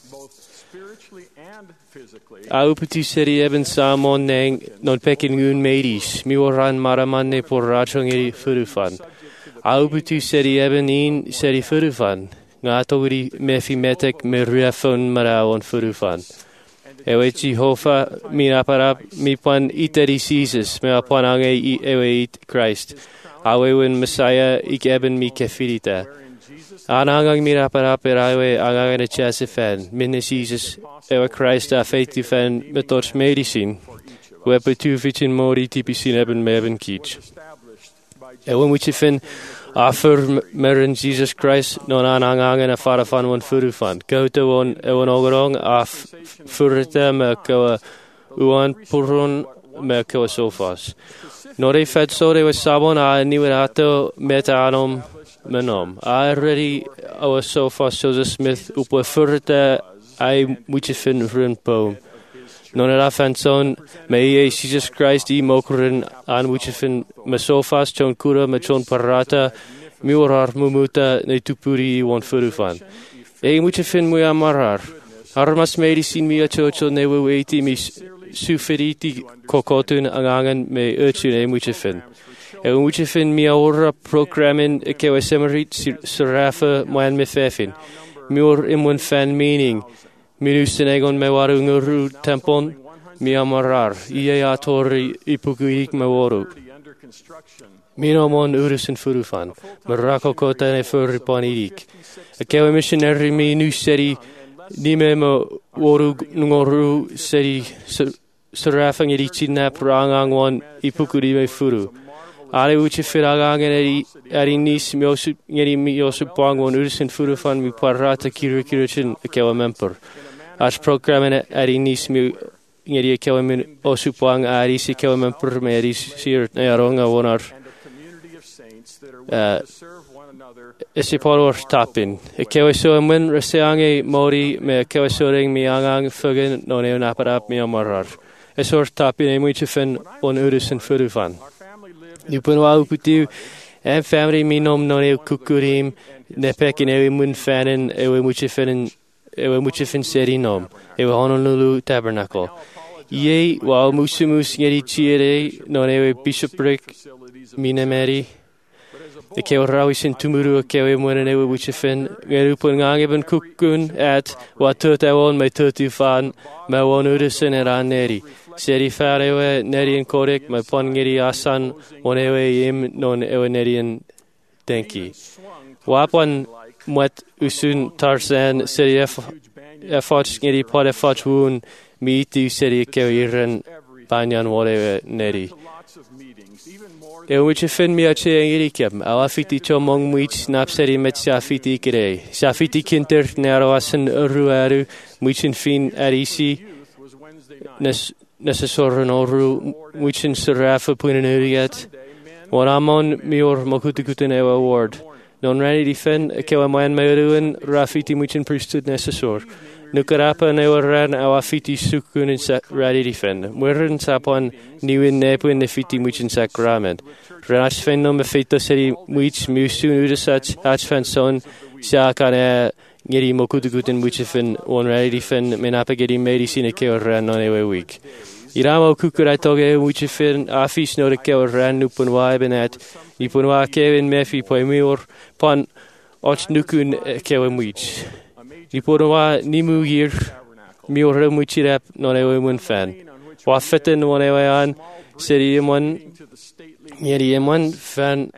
Auputi seri eben samon neng non pekin ngun medis. Mi oran maramanne por rachong eri furufan. Auputi seri eben in seri furufan. Ngatogri mefi metek me ruafon marawon furufan. Ewe Jehovah mi aparap mi pan iteri Jesus me apan ange ewe it Christ. Awe wen Messiah ik eben mi kefirita. Anangang mi aparap erawe angang e chase fan. Minne Jesus ewe Christ a feiti fan metoch medicin. Wepe tu vichin mori tipisin eben meben kic. Ewe muche fin afur meren Jesus Christ non anangang a farafan won furufan. Goute won ewan ogorong af furete me koa uan purun me koa sofas. Nore fed sore was sabon a niwerato meta anom menom. I already our sofas Joseph Smith upo furete I muche fin run po. Non era fanson me Jesus Christ I mokrin an muche fin me sofas chon kura me chon parata mi orar mumuta ne tupuri won furufan. Muche fin mu amarar. Armas medicin mi achocho ne weweti mi suferiti kokotun angangen me urchun muche fin. Muche fin mi aura programmen kewe semerit serafa moan me fefin. Mi or imwan fan meaning. Minusen egon me warunguru tempon, mi amarar, ie atori ipukuik me woru. Mino mon urus en furufan, marako kota ne furipanirik. A kewe missionary mi nu seri, ni me mo woru ngoru seri sarafang eri chinap rangang wan ipukuri me furu. Ale uche firagang eri nis miosu ngeri miosu pangwan urus en furufan mi parata kirikirichin a kewe memper. As programmen eri nis mi ngeri kewe min osupang ari si kewe memper me eri sir ne aronga wonar. Isi poror tapin. Kewe so min reseange mori me kewe so ring mi angang fugen no ne naparap mi amarar. Esor tapin e muiche fen on urus en furufan. Nu punwa uputiu en family mi nom no ne kukurim ne pekin ewe mun fanen ewe muiche fen seri nom. Ewe Honolulu Tabernacle. Ie wa musumus ngeri chiere no ne bishopric minemeri. E kewe rawisin tumuru e kewe mwenen ewe wichifen. Ngeru pun ngangeben kukun at wa tut ewon me tutu fan me won urusin neri. Seri far ewe neri en korek me pon ngeri asan won ewe yim non ewe neri en denki. Wapan mwet usun tarsen seri efach ngeri pod efach wun mi itu seri kewe iren banyan won ewe neri. Ewe wichifen mi ache ngeri kem. Awa fiti cho mong mwich nap seri met shafiti kirei. Shafiti kinter nerawasan eru mwichin fin arisi Nesasoran oru mwichin sarafa puinanuriat. Wanamon mior mokutukuten ewa award. Non rani difen kewa mayan mayruin rafiti mwichin priesthood nesasor. Nukarapa newa ran awa fiti sukun in radi difen. Mwirin sapon niwin nepuin nefiti mwichin sakrament. Ranach fen no me feito seri mwich musun udasach achfen son siakane ngeri mokutukuten mwichin on radi difen menapa geri medicine kewa ran non ewe week. Iramo kukurai toge mwichin afis no de kewa ran nupun waibenet. Nipun wa kevin mefi poi mior pon och nukun kewa mwich. Nipun wa nimu yir mior mwichirap non ewe mun fan. Wa feten non ewe an seri yemon ngeri yemon fan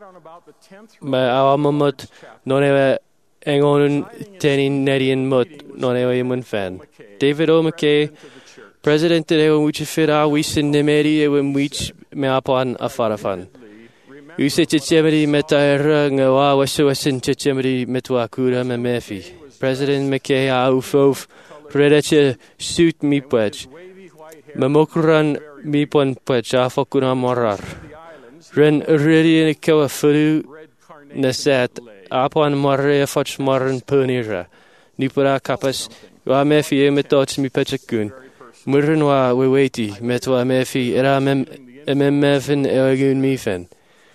ma awamamot non ewe engonun tenin nerien mot non ewe yemon fan. David O. McKay, President ewe mwichifira wisin nemeri ewe mwich me apan afarafan. Use chichemeri metaera ngawa wasin chichemeri metwakura me mefi. President McKay aufov redache suit mi pwech. Mamokran mi pon pwech afokuna morar. Ren redi kewa furu nesat apon marre fach marren punira. Nipura kapas wa mefi metoch mi pechakun. Murren wa weweti metwa mefi era mevin ewagun mifen.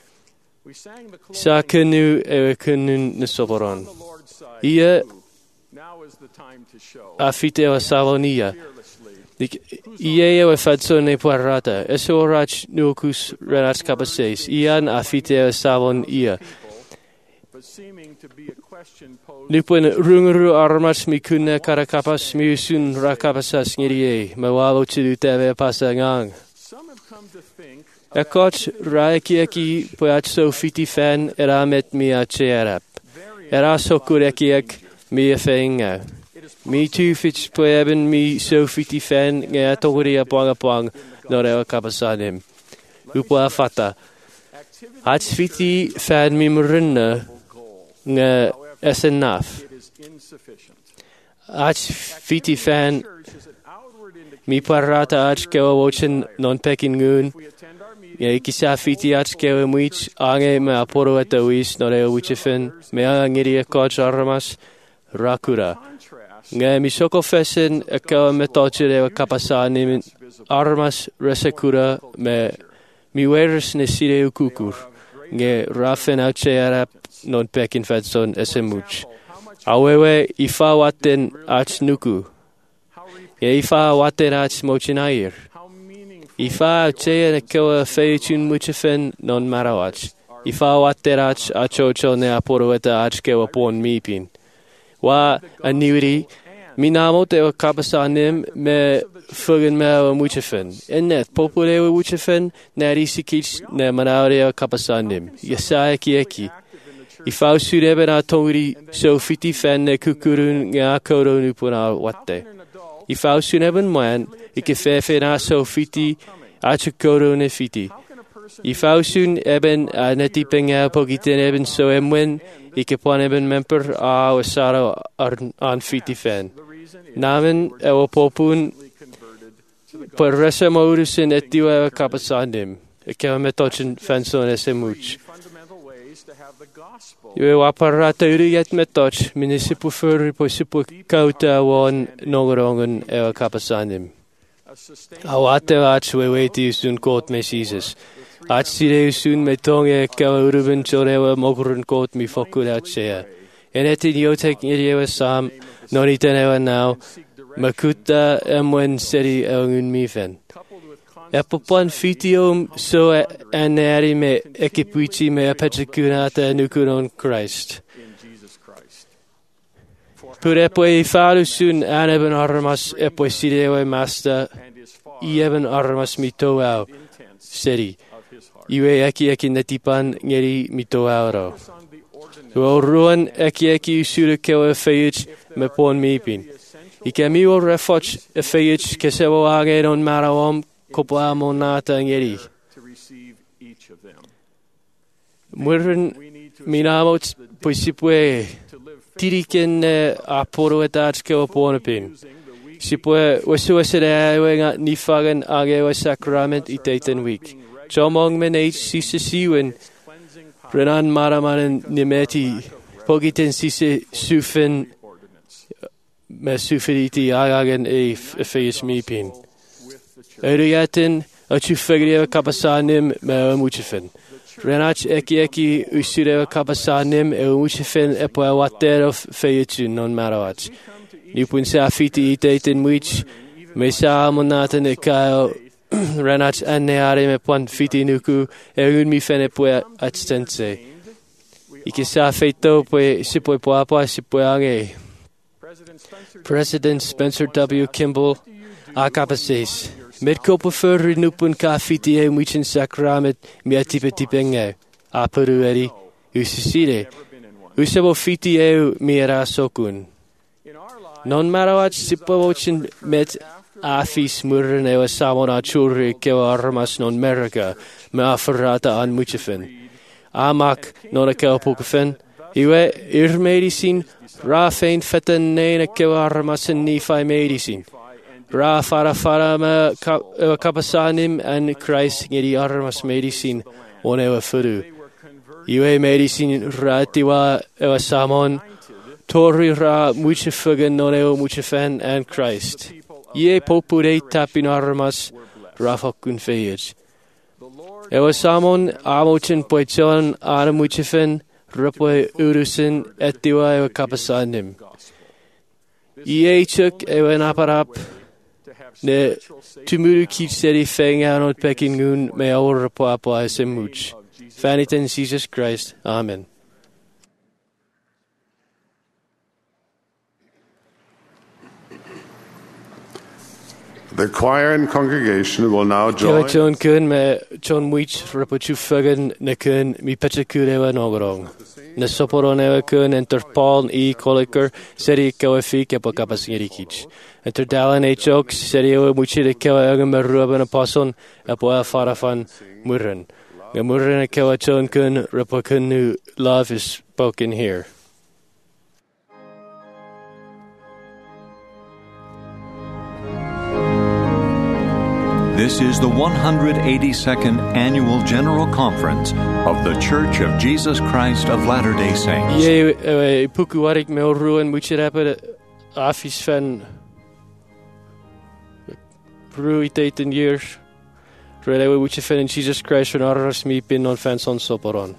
Sa kenu ewe kunun nesoboron. Ia afite ewa savonia. Ia ewe fadso ne puarrata. Eso orach nukus renach kapaseis. Ian afite ewe savon ia. Nupun runguru armas mi kunne karakapas mi usun rakapasas ngirie. Mawalo chidu teve pasangang. Ekoch raekieki poach so fiti fan eramet mi acherap. Era sokurekiek mi afenga. Mi tu fitch poeben mi so fiti fan nge atoguri apang no rewa kapasanim. Upa fata. Hats fiti fan mi murunna nge esenaf. Hats fiti fan mi parrata ach kewa wochin non pekin ngun. Kisa fiti ach kewe mwich ange me aporo eta wis no reo wichifen me angiri koch armas rakura. Nge mi soko fesen kewa me toche rewa kapasani armas resekura me mi weres ne sire ukukur. Nge rafen auche arap non pekin fedson esemuch. Awewe ifa waten ach nuku. Ifa waten ach mochinair. Ifa chea ne kewa feichun muchifen non marawach. Ifa waterach achocho ne aporo eta ach kewa pon mipin. Wa aniwiri Minamot ewa kapasanim me fugan me ewa muchafin. Innet popul ewa muchafin na risikich na manaure ewa kapasanim. Yesaya kieki. I fausur eben a tongri so fiti fen ne kukurun nga koro nupuna watte. I fausur eben man I kefefe na so fiti a chukoro ne fiti. I fausun eben a netipeng a pogiten eben so emwen I kepon eben memper a wasara an fiti fen. Namen ewa popun per resa maurusin etiwa kapasandim. Ikewa metochin fenson esemuch. Iwe waparata uriet metoch municipu furri posipu kauta wan nogorongen ewa kapasanim. Awate ach weweti usun kot me Jesus. Ach sire usun metonge kawa uruben chorewa mogurun kot mi fokurat shea. Enetin yotek iriwa sam noniten ewa now makuta emwen seri ewangun mifen. Epopon fitium so aneri me ekipuichi me apetrikunata nukuron Christ. Purepoi falusun aneben armas epoi sidewe master ieben armas mitoau seri. Iwe eki netipan ngeri mitoauro. Ruan eki usura kewa feyich me pon mipin. Ikemiwo refoch feyich kesewo agen on marawam Kopa monata ngeri. Muren minamot poisipue tiriken aporo etats ke oponepin. Sipue wasuasere wenga nifagen agewa sacrament itaten week. Chomong menage sise siwen renan maramanen nimeti pogiten sise sufen me sufiditi agagen feis mipin. Euriatin achufagrewa kapasanim me muchifin. Renach eki usurewa kapasanim muchifin epoa watero feyuchun non marawach. Nipun sa fiti itaten wich me sa monatan ekayo renach anneare me pon fiti nuku eun mi fen epoa atstense. Ikisa feito poe sipoe poapa sipoe ange. President Spencer W. Kimball akapases. Met kopen voor nupun ka fiti e muchen sakramet mi atipenge. Aperu eri usisire. Usabo fiti e mi era sokun. Non marawach sipawochin met afis murren e samona churri kewa armas non merika me aferrata an muchefin. Amak non a kelpokefen. Iwe medicine ra fein fetten nene kewa armas en nifai medicine. Ra fara me kapasanim en Christ ngeri armas medicine on ewa furu. Iwe medicine ra tiwa ewa samon tori ra muche fugen non ewa muche fen en Christ. Ie popure tapin armas ra fokun feyej. Ewa samon amochen poichon ara muche fen rupoe urusin etiwa ewa kapasanim. Ie chuk ewa naparap ne tumuru kitseri feng anot pekingun me aur papa esemuch. Faniten Jesus Christ. Amen. The choir and congregation will now join. Kewa John kun me John Wich rapochu fagan ne kun mi pechakurewa nogrong. Ne soporon ewa kun enter Paul e koliker seri kewa fi kepa kapasngirikich. Enter dalan e chok seri ewa muchire kewa egan me ruben apostle epoa farafan murren. Ge murren kewa John kun rapokunu love is spoken here. This is the 182nd Annual General Conference of The Church of Jesus Christ of Latter-day Saints. Ie pukuwarik me ruan muchirape afis fan ruitaten years. Relewe muchifen in Jesus Christ van arras mi pin non fans on soporon.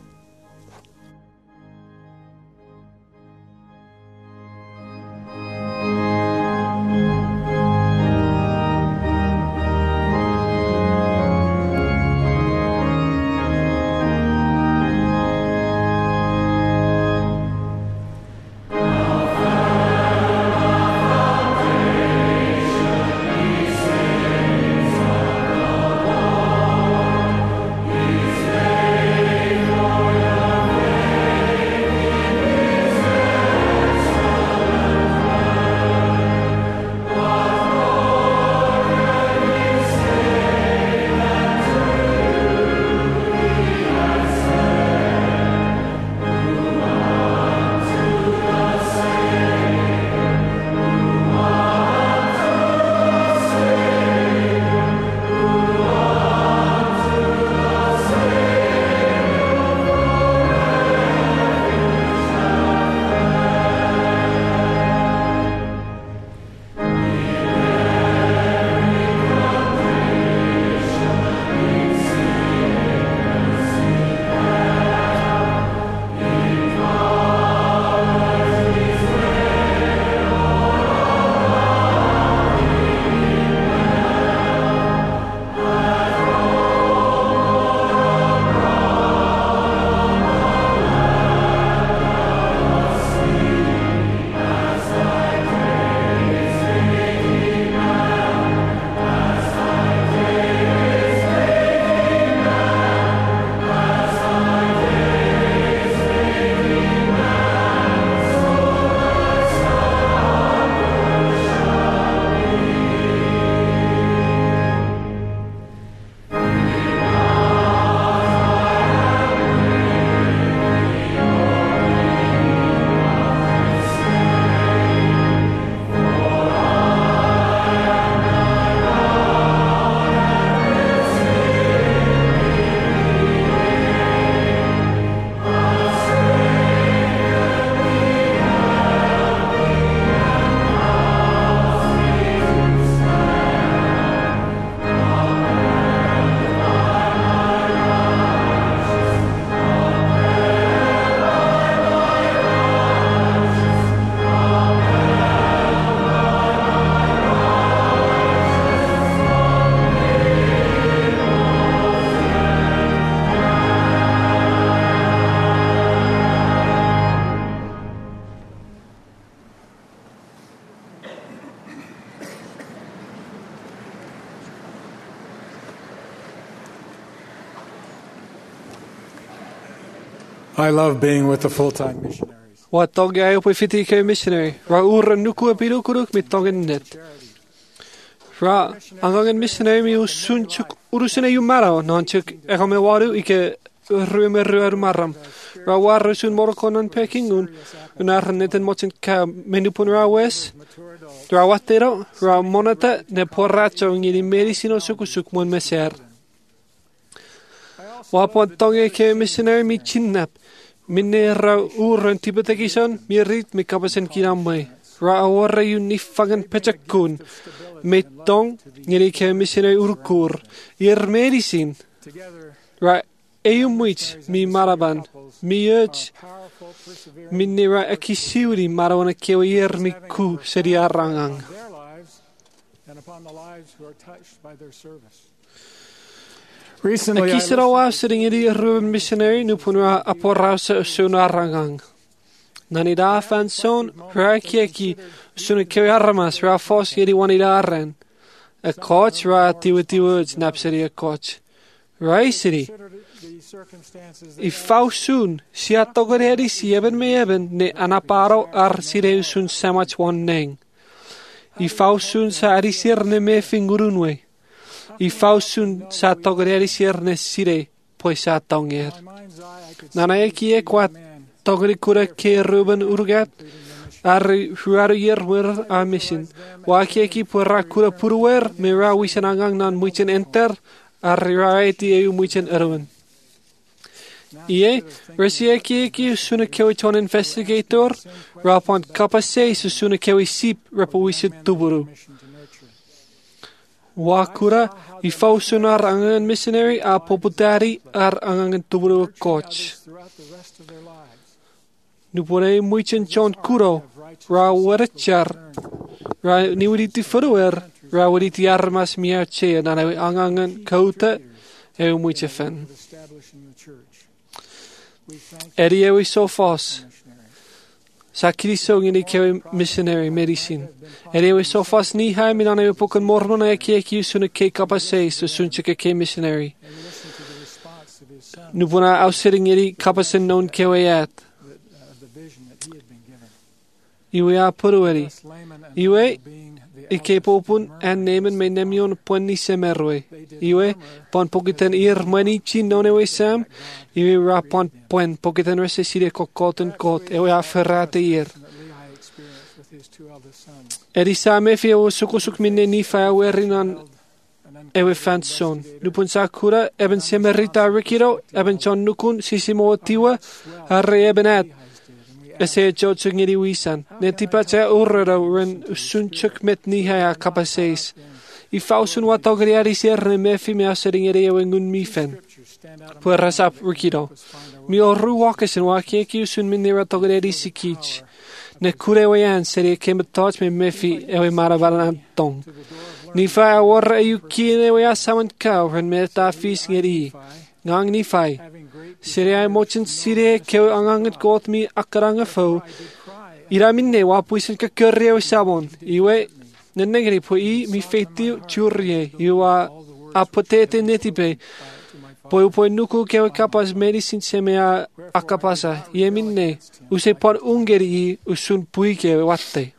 I love being with the full-time missionaries. Wa toge ai po fiti ke missionary. Ra ura nuku piru kuruk mi toge net. Ra angangen missionary mi usun chuk urusin ayu marao non chuk me waru ike rume ruar maram. Ra waru sun morokonan pekingun. Unar neten mochin ka menupun ra wes. Ra watero ra monata ne porracho ngini medicino sukusuk mon meser. Wa po toge ke missionary mi chinnap. Minne ra uran tibetakison mi rit mi kapasen kinamai. Ra awara yun ni fagan pechakun. Me tong ngiri ke missionary urkur. Ir medicine. Ra eyumwich mi maraban. Mi urge. Minne ra akisiuri marawana kewa ir mi ku seri arangang. Akisera wa sering iri ruben missionary nu punra aporausa suna rangang. Nani da fan son ra kieki suna kewi aramas ra fos yedi wanida arren. A coach ra tiwiti words napseri a coach. Ra isiri. I fau sun si atogoreri si eben me eben ne anaparo ar sireu sun samach wan neng. I fau sun sa arisir ne me fingurunwe. I fausun sa togreari sierne sire, poi sa tonger. Nana eki e kwat togri kura ke ruben urgat, arri huaru yerwer a mission. Wa eki pura kura puruwer, me ra wisan angang nan muichen enter, arri ra eti e muichen erwen. Ie, resi eki suna kewi ton investigator, ra pon kapase su suna kewi sip repa wisan tuburu. Wakura I fausun ar angangan missionary a poputari ar angangan tuburu coach. Nupore muichen chon kuro ra werechar ra niwiti furuer ra weriti armas mia che na angangan kauta e muiche fen. Eri ewi so fos. Sakiri songini kewi missionary medicine. Erewe so fast ni hai min ane pokan mormon e ki suna ke kapase so sunche ke missionary. Nu puna ausering iri kapasen non kewayat. Iwe a purueri. Iwe ike popun en nemen me nemion ponni semerwe. Iwe pon pokiten ir mani chi nonewe sam. Iwe ra pon pokiten resesire kokoten kot. Ewe a ferrate ir. Eri same fi o sukusuk minne ni fa werinan ewe fanson. Nupun sakura eben semerita rikiro eben chon nukun sisimo tiwa arre eben at. Ese jotsuk ngiri wisan. Ne tipacha urrero ren sunchuk met ni haya kapaseis. I fausun wat ogriari serne mefi me asering ere ewe ngun mifen. Puerasap rikiro. Mi orru wakesen wakieki usun minne ratogriari sikich. Ne kure wayan seri kemetoj me mefi ewe marabalan tong. Ni fai awarra e yukine waya saman kau ren meta fis ngeri. Ngang ni fai. Seri ai mochen sire kewe angangat got mi akaranga fau. Ira minne wapuisen ka kerre we sabon. Iwe nenegri po I mi feti churrie. Iwa apotete netipe. Poi nuku kewe kapas medicine semea akapasa. Ie minne. Use por ungeri usun puike watte.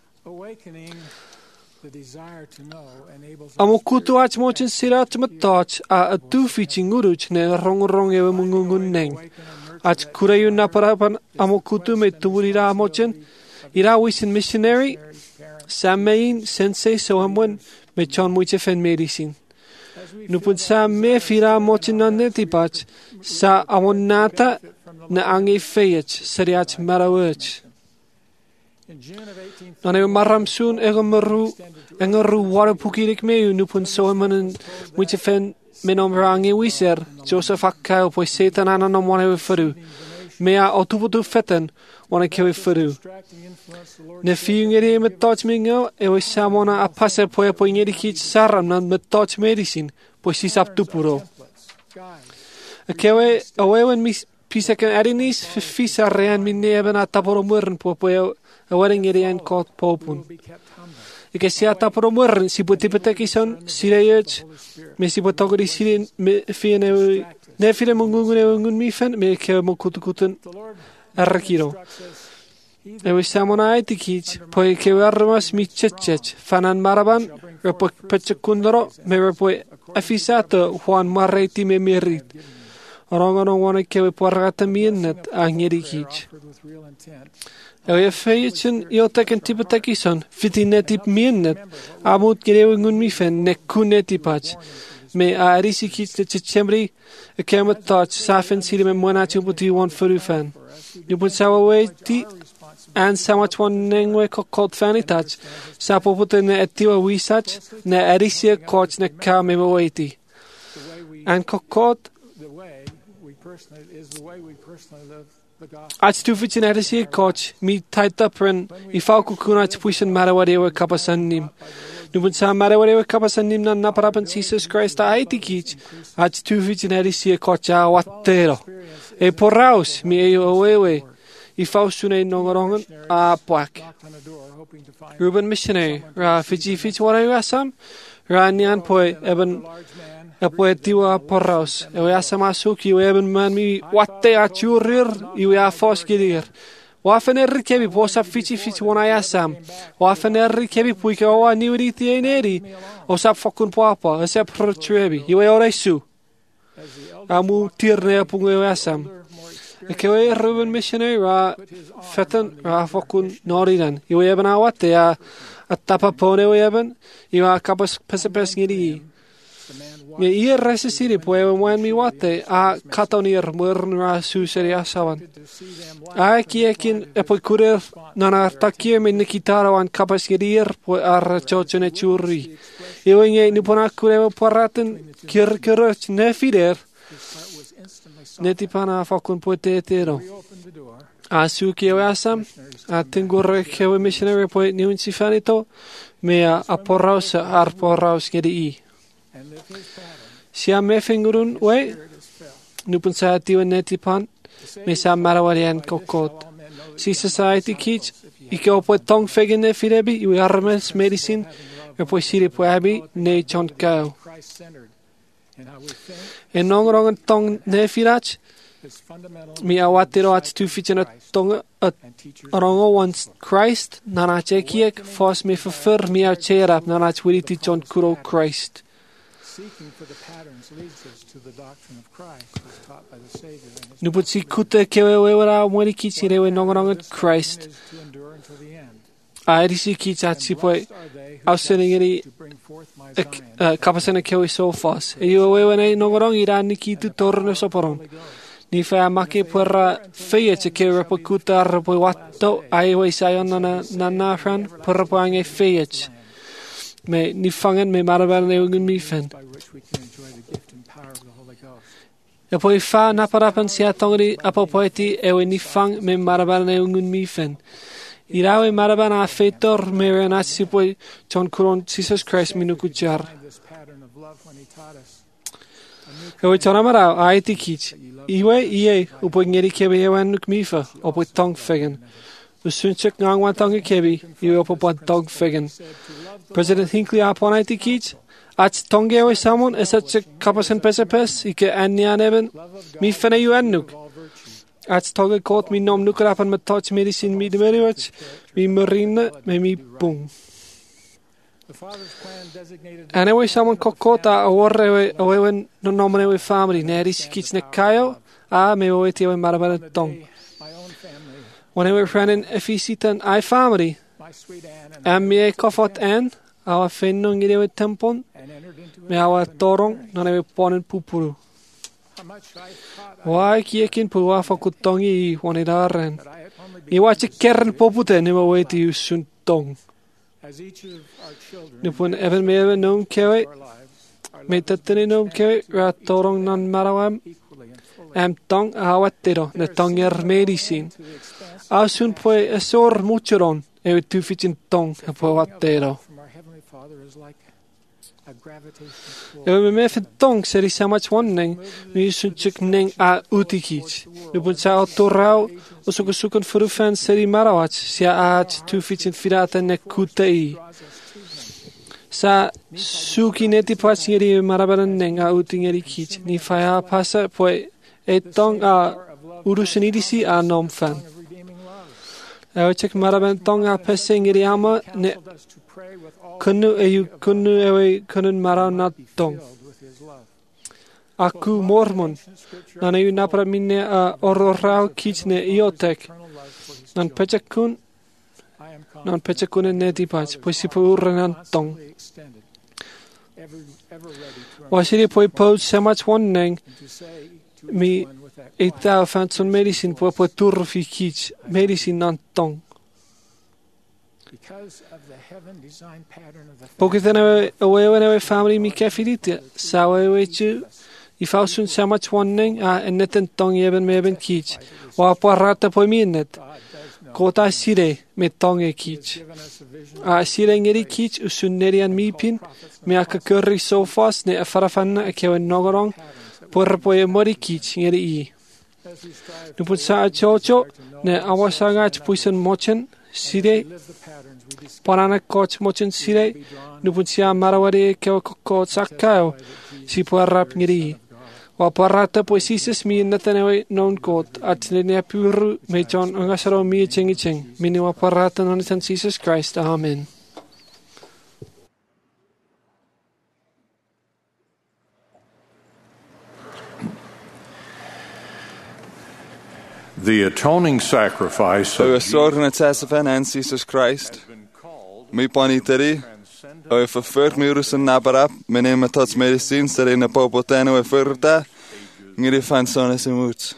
Amo kutu ach mochen sirat matach a tu fiching uruch ne rong ewe mungungun neng. Ach kurayun na parapan amo kutu me tuburira mochen. Ira wisin missionary. Samein sensei so hamwen me chon muiche fen medicine. Nupun sa me fira mochen na netipach. Sa amon nata na ange feyach seriach marawach. Nane maram soon engeru wara pukirik meu nupun so manen muiche fen menom range wiser Joseph akka po setan anan wana feru. Mea otuputu fetten wana kewe feru. Ne fiungeri met touch mingo e we samona apase po ngeri kich saram nan met touch medicine po sisap tupuro. Kewe awen mis pisaken arinis fisa rean min neben a taporo murren po a wedding eri kot popun. Ike si a taporo murren si po tipetekison sireyech me si po togori sirin me fien Ne fide mungungun e ungun mifen me ke mo kutukutun arrakiro. E we samona ai tikich poi ke armas mi chechech fanan maraban repo pechekundro me repo afisato Juan Marreti me merit. Orangono wana ke we porgata miennet angeri kich. E feitjen io teken type tekison fiti netip miennet amut gerewingun mifen ne kunetipach. Me a risikich de chembri e kemet touch safen sire me mona chuputi won furufan. You put sawa way ti and so much one nengwe kokot fanny touch. Sapo put ne etiwa wisach ne arisia coach ne ka me waiti. And kokot Ach tu fitin arisia coach me tight up ren ifau kukunach pushin marawadewa kapasanim. Nu sa marawadewa kapasanim na naparapan Jesus Christ a aitikich. Ach tu fitin arisia coach a wattero. E porraus mi e owewe. Ifau sune nongorongan a puak. Ruben missionary ra fiji fich warayu asam. Ra nian poe eben Apoe tiwa porraus. Ewe asam asuki we eben man mi watte a churir iwe a foskidir. Wafaner kebi posa fiji fich wana asam. Wafaner kebi puike owa niwriti e neri. Osap fokun poapa. Osap protrebi. Iwe oresu. Amu tirne apungu ewe asam. Kewe Ruben missionary ra fetan ra fokun noridan. Iwe eben a watte a tapapone we eben. Iwe a kapas pesapes ngiri. Me ier resisiri poe mwen mi watte a katonir murn ra suseri asavan. A kiekin e poi kurer nana takie me nikitara wan kapas ngirier poe ar chochene churri. Iwe nge nipona kurewa paraten kirkirch ne fider. Netipana fokun poe tetero. A suki ewe asam, a tingurre kewe missionary poe niun sifanito, me a porraus ar porraus ngedi I. Sia me fingurun we, nupun sa tiwa netipan, me sa marawarian kokot. Si society kich, ike o poe tong fegen ne firebi, iwe armes medicine, e poe siri poe abi, ne chon kao. E nongorongan tong ne firach, mi awatiro at tu fichena tonga at orongo once Christ, nanache kiek, fos me fufur mi au cherap, nanach wiriti chon kuro Christ. Nuput si kute kewe wewara mweri kichi rewe nongorongan Christ. Aeri si kicha si poe auseningeri kapasena kewe so fos. E yu wewe nongorong ira nikitu torne soporon. Ni fa make porra feie te ke repokuta repo watto ai we sayon na fran porra poange feie. Me ni fangen me maravel ne ungen mi fen. E poi fa na parapan si atongri apo poeti e we ni fang me maravel ne ungen mi fen. Irawe maraban a fetor me renasi poi chon kuron Jesus Christ minukuchar. E we chonamara aiti kich. Iwe ie upo ngeri kebi ewan nuk mifa opo tong fegen. Usunchek ngangwan tongi kebi iwe opo tong fegen. President Hinckley apon aiti kich. Ach tongi ewe samon esatchek kapasen pesepes ike annian eben mifene yu annuk. Ach toge kot mi nom nukrapan met touch medicine mi demeriwach mi marine me mi pung. Anyway, someone kokota awarre awen no nomene we family neri sikich ne kayo a me weti we marabana tong. When we friend efisitan I family am me kofot an our fenno ngire we tempon me our torong no ne ponen pupuru. Why kiekin puwa fokutongi wonidaren. I watch kern popute ne weti usun tong. Nupun even me even nom kewe me tatene nom kewe ra torong nan marawam am tong awattero ne tonger medicine asun poe esor mucheron e tu fichin tong po wattero e me fe tong seri samach wonning mi sun chik ning a utikich nupun sa torau usukun furufan seri marawach sia a tu fichin firata ne kutei Sa suki neti pas ngeri marabaran nenga uting ngeri kich. Ni faya pasa poe etong a urusan idisi a nom fan. Cek maraban tong a pese ngeri ama ne kunu ewe kunun marau na tong. Aku Mormon. Nan eu napra minne a ororau kich ne iotek. Nan pechakun neti pas. Poe si po urran tong. Wasiri poe po semach wanneng mi etau fanson medicine poe po turfi kich medicine nan tong. Pokitana ewe family mi kefidite sawe ewe chu I fausun semach wanneng a neten tong eben meben kich. Wa parata poe minnet. Kota sire me tong e kich. A sire ngeri kich usun nerian mipin me aka curry sofas ne afarafanna a kewen nogorong por poe mori kich ngeri I. Nuput sa a chocho ne awasangach puisen mochen sire parana coach mochen sire nuput sia marawari kewa koko sakao si puarap ngeri Wa parata poe sises mi natanewe non kot at ne puru me John angasaro mi cheng mini wa parata non tan Jesus Christ. Amen. The atoning sacrifice of Jesus Christ. Mi paniteri o verfur murusen nabarap menem tots medicine serena popoteno e furta ngiri fansones emuts.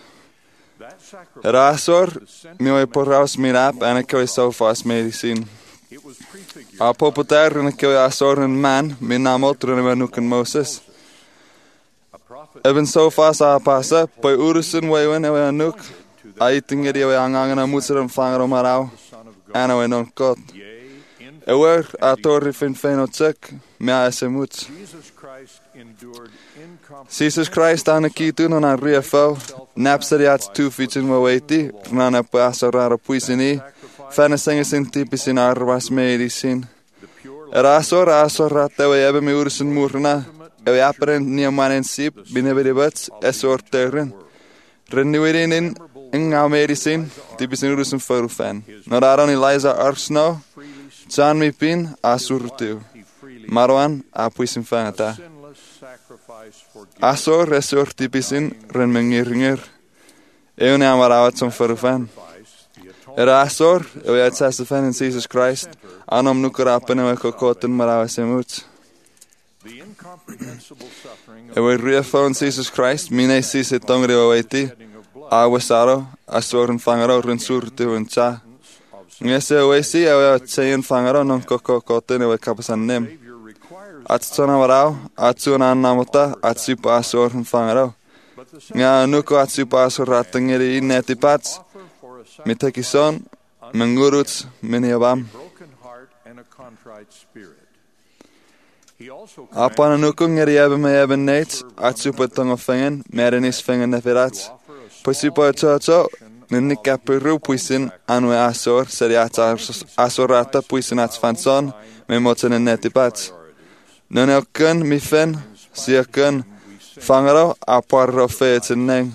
Rasor mi o porraus mirap ana koi sofas medicine. A popoter na koi asor en man min namot renuken Moses. Even sofas a pasa poi urusen wewen e anuk aitingeri e angangana mutserum fangro marau ana we non kot. Ewer a torri fin fenotsek mea esemuts. Jesus Christ ana kitun on a riefau napsariats tu fitin waweti rana pasa rara puisini fenesengesin tipisin arvas medicin. Asor ratewe ebe mi ursen murna ewe aperen niamanen sip bineberibats esor terren. Renniwerinin ingau medicin tipisin ursen forufan. Noraron Eliza Arsno John mi pin asurtiu. Marwan apuisin fangata. Asor resor tipisin ren mengiringer. Eune amarawat som forufan. Asor ewe atsasafan in Jesus Christ. Anom nukarapen ewe kokoten marawasemuts. Ewe riefon Jesus Christ mine sise tongri waweti. Awasaro asoren fangaro ren surtiu en cha. Ngese wesi ewe tseyen fangaro non kokoten ewe kapasan nem. Atsona warau, atsuna namota, atsupa asor fangaro. Nga nuko atsupa asor ratengeri netipats. Mitekison, menguruts, miniabam. Apana nuko ngeri ebe me ebe neits, atsupa tongo fengen, merenis fengen nefirats. Posipa chocho, Ninnika peru puisin anue asor, seriata asorata puisin atsfanson, me moten en netipats. Nunelken mifen, siaken, fangaro, aparro feetsen neng.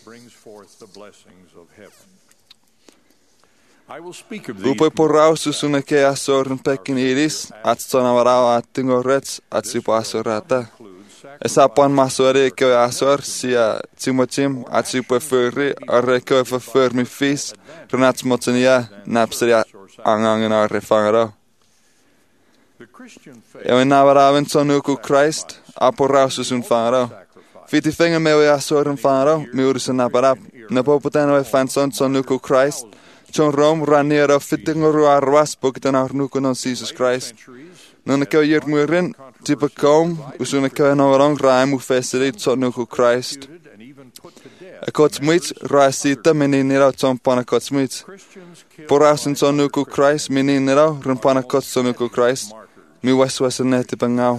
Upoi porrau susuneke asorn pekin iris, atsona varau attingorets, atsipa asorata. Esapan masori keu asor sia timochim atsipa furri arre keu fur mi fis renats motenia napseria angangen arre fangaro. Ewe navaraven sonuku Christ aporrausus un fangaro. Fiti finger mewe asor un fangaro mi urisen naparap. Napopoteno e fanson sonuku Christ. Chon Rom ranero fittingoru arwas pokitan arnuku non Jesus Christ. Non keu hier muren type kom usune keu navarong raimu festirit sonuku Christ. Kotsmuits raisita meninira tsompana kotsmuits. Porausin sonuku Christ meninira rumpana kots sonuku Christ. Mi waswasaneti pangau.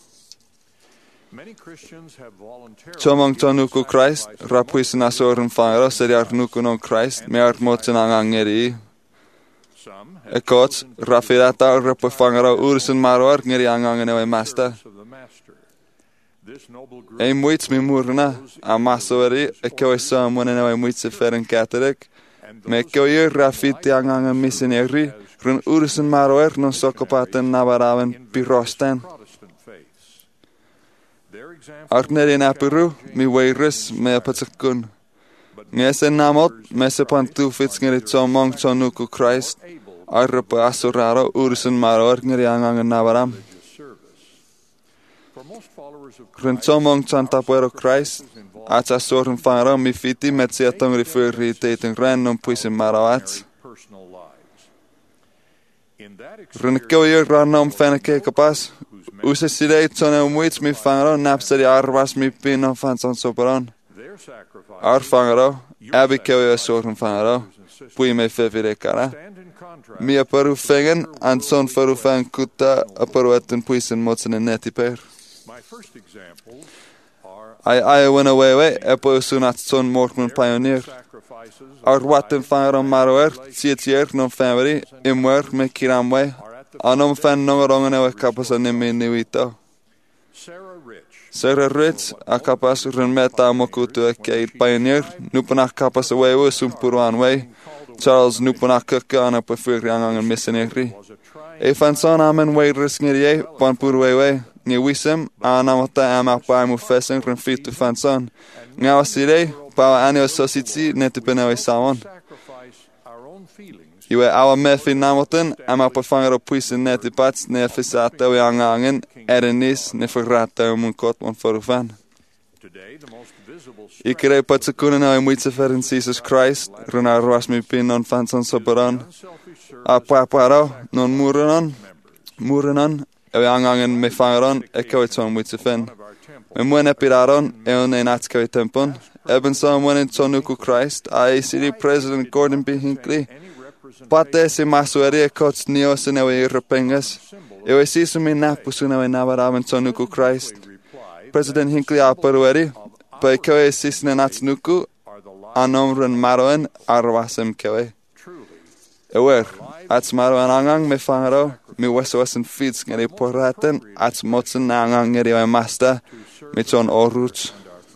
Chomong sonuku Christ rapuisin asorun fangaro seri arnuku non Christ me artmotsen angangeri. Y cwt, raffydd adar rhypwy ffanger o wrys yn marwar nghyr i angang yn ewy masta. Ei mwyt mi mwr yna, a mas o eri, y cywai sam mwyn yn ewy mwyt y ffer yn gadarig. Me cywai raffydd di angang yn mis yn eri, rhywun wrys yn marwar nhw'n socopat yn nabar awen birosten. Ar nid yn apyrw, mi weirus me y patacwn. Nges yn namod, mes y pan dwffit nghyr i tomong tonwcw Christ, ar rypa asoraro wrys yn marwar nghyr i angang yn nabar am. Rhywun tomong tan tapwer o Christ, at asor yn fangro mi ffiti metsi atong rifyr i deud yn ren nhw'n pwys yn marawat. Rhywun gywir rhan o'n ffen y ceg o bas, wys y sidau ton e mwyd mi fangro napsar i arwas mi bin o'n ffans o'n soberon. Ar fangro, ebi cewio asor yn fangro, pwy mei ffefir e cara. Mi a pyrw ffengen, an son ffyrw ffen cwta a pyrw etyn pwys yn mots yn y net i per. Ai wyn y wewe, e bwy swn at ton morgmwn pioneer. Ar wat yn fangro marwer, tier nhw'n ffemeri, imwer me kiramwe, a nhw'n ffen nhw'n rong yn ewe capas a nimi niwito. Sarah Rich a capas rhan meta mo kutu e keid pioneer, nupanach capas a wewe swn purwan wei, Charles nupanach kyka ana pwfyr angang yn missionary. E fan son amen weirus ngir ie, pan pur wewe, ni wisem, a namota am akpa amu feseng rhan fitu fan son. Ngawa sirei, pawa ane o sositsi netu penewe samon. Iwe awa mefi namoten, am akpa fanger o pwysyn neti pats, ne fisata we angangen, erenis, ne fagrata o mun kot mon forufan. I kreu patsakunen au mwitse ferin Jesus Christ, rhan arwas mi pin non fanson soberon. A paparo, non muranon, ewe angangen me fangeron, e kawit son mwitse fen. Me mwen epiraron, e on ein atskawit tempon. Eben son mwen in tonuku Christ, a ACD President Gordon B. Hinckley. Pate si masueri e kots nios en ewe irrepengas. Ewe sisu mi napusun ewe nabaraven tonuku Christ. President Hinckley aparueri, pa e kewe sisne natsnuku, anomren maroen arwasem kewe. Ewer, ats maroen angang me fangaro, mi wesawasen fids ngeri porraten, ats motsen angang ngeri ewe masta, mi ton oruts.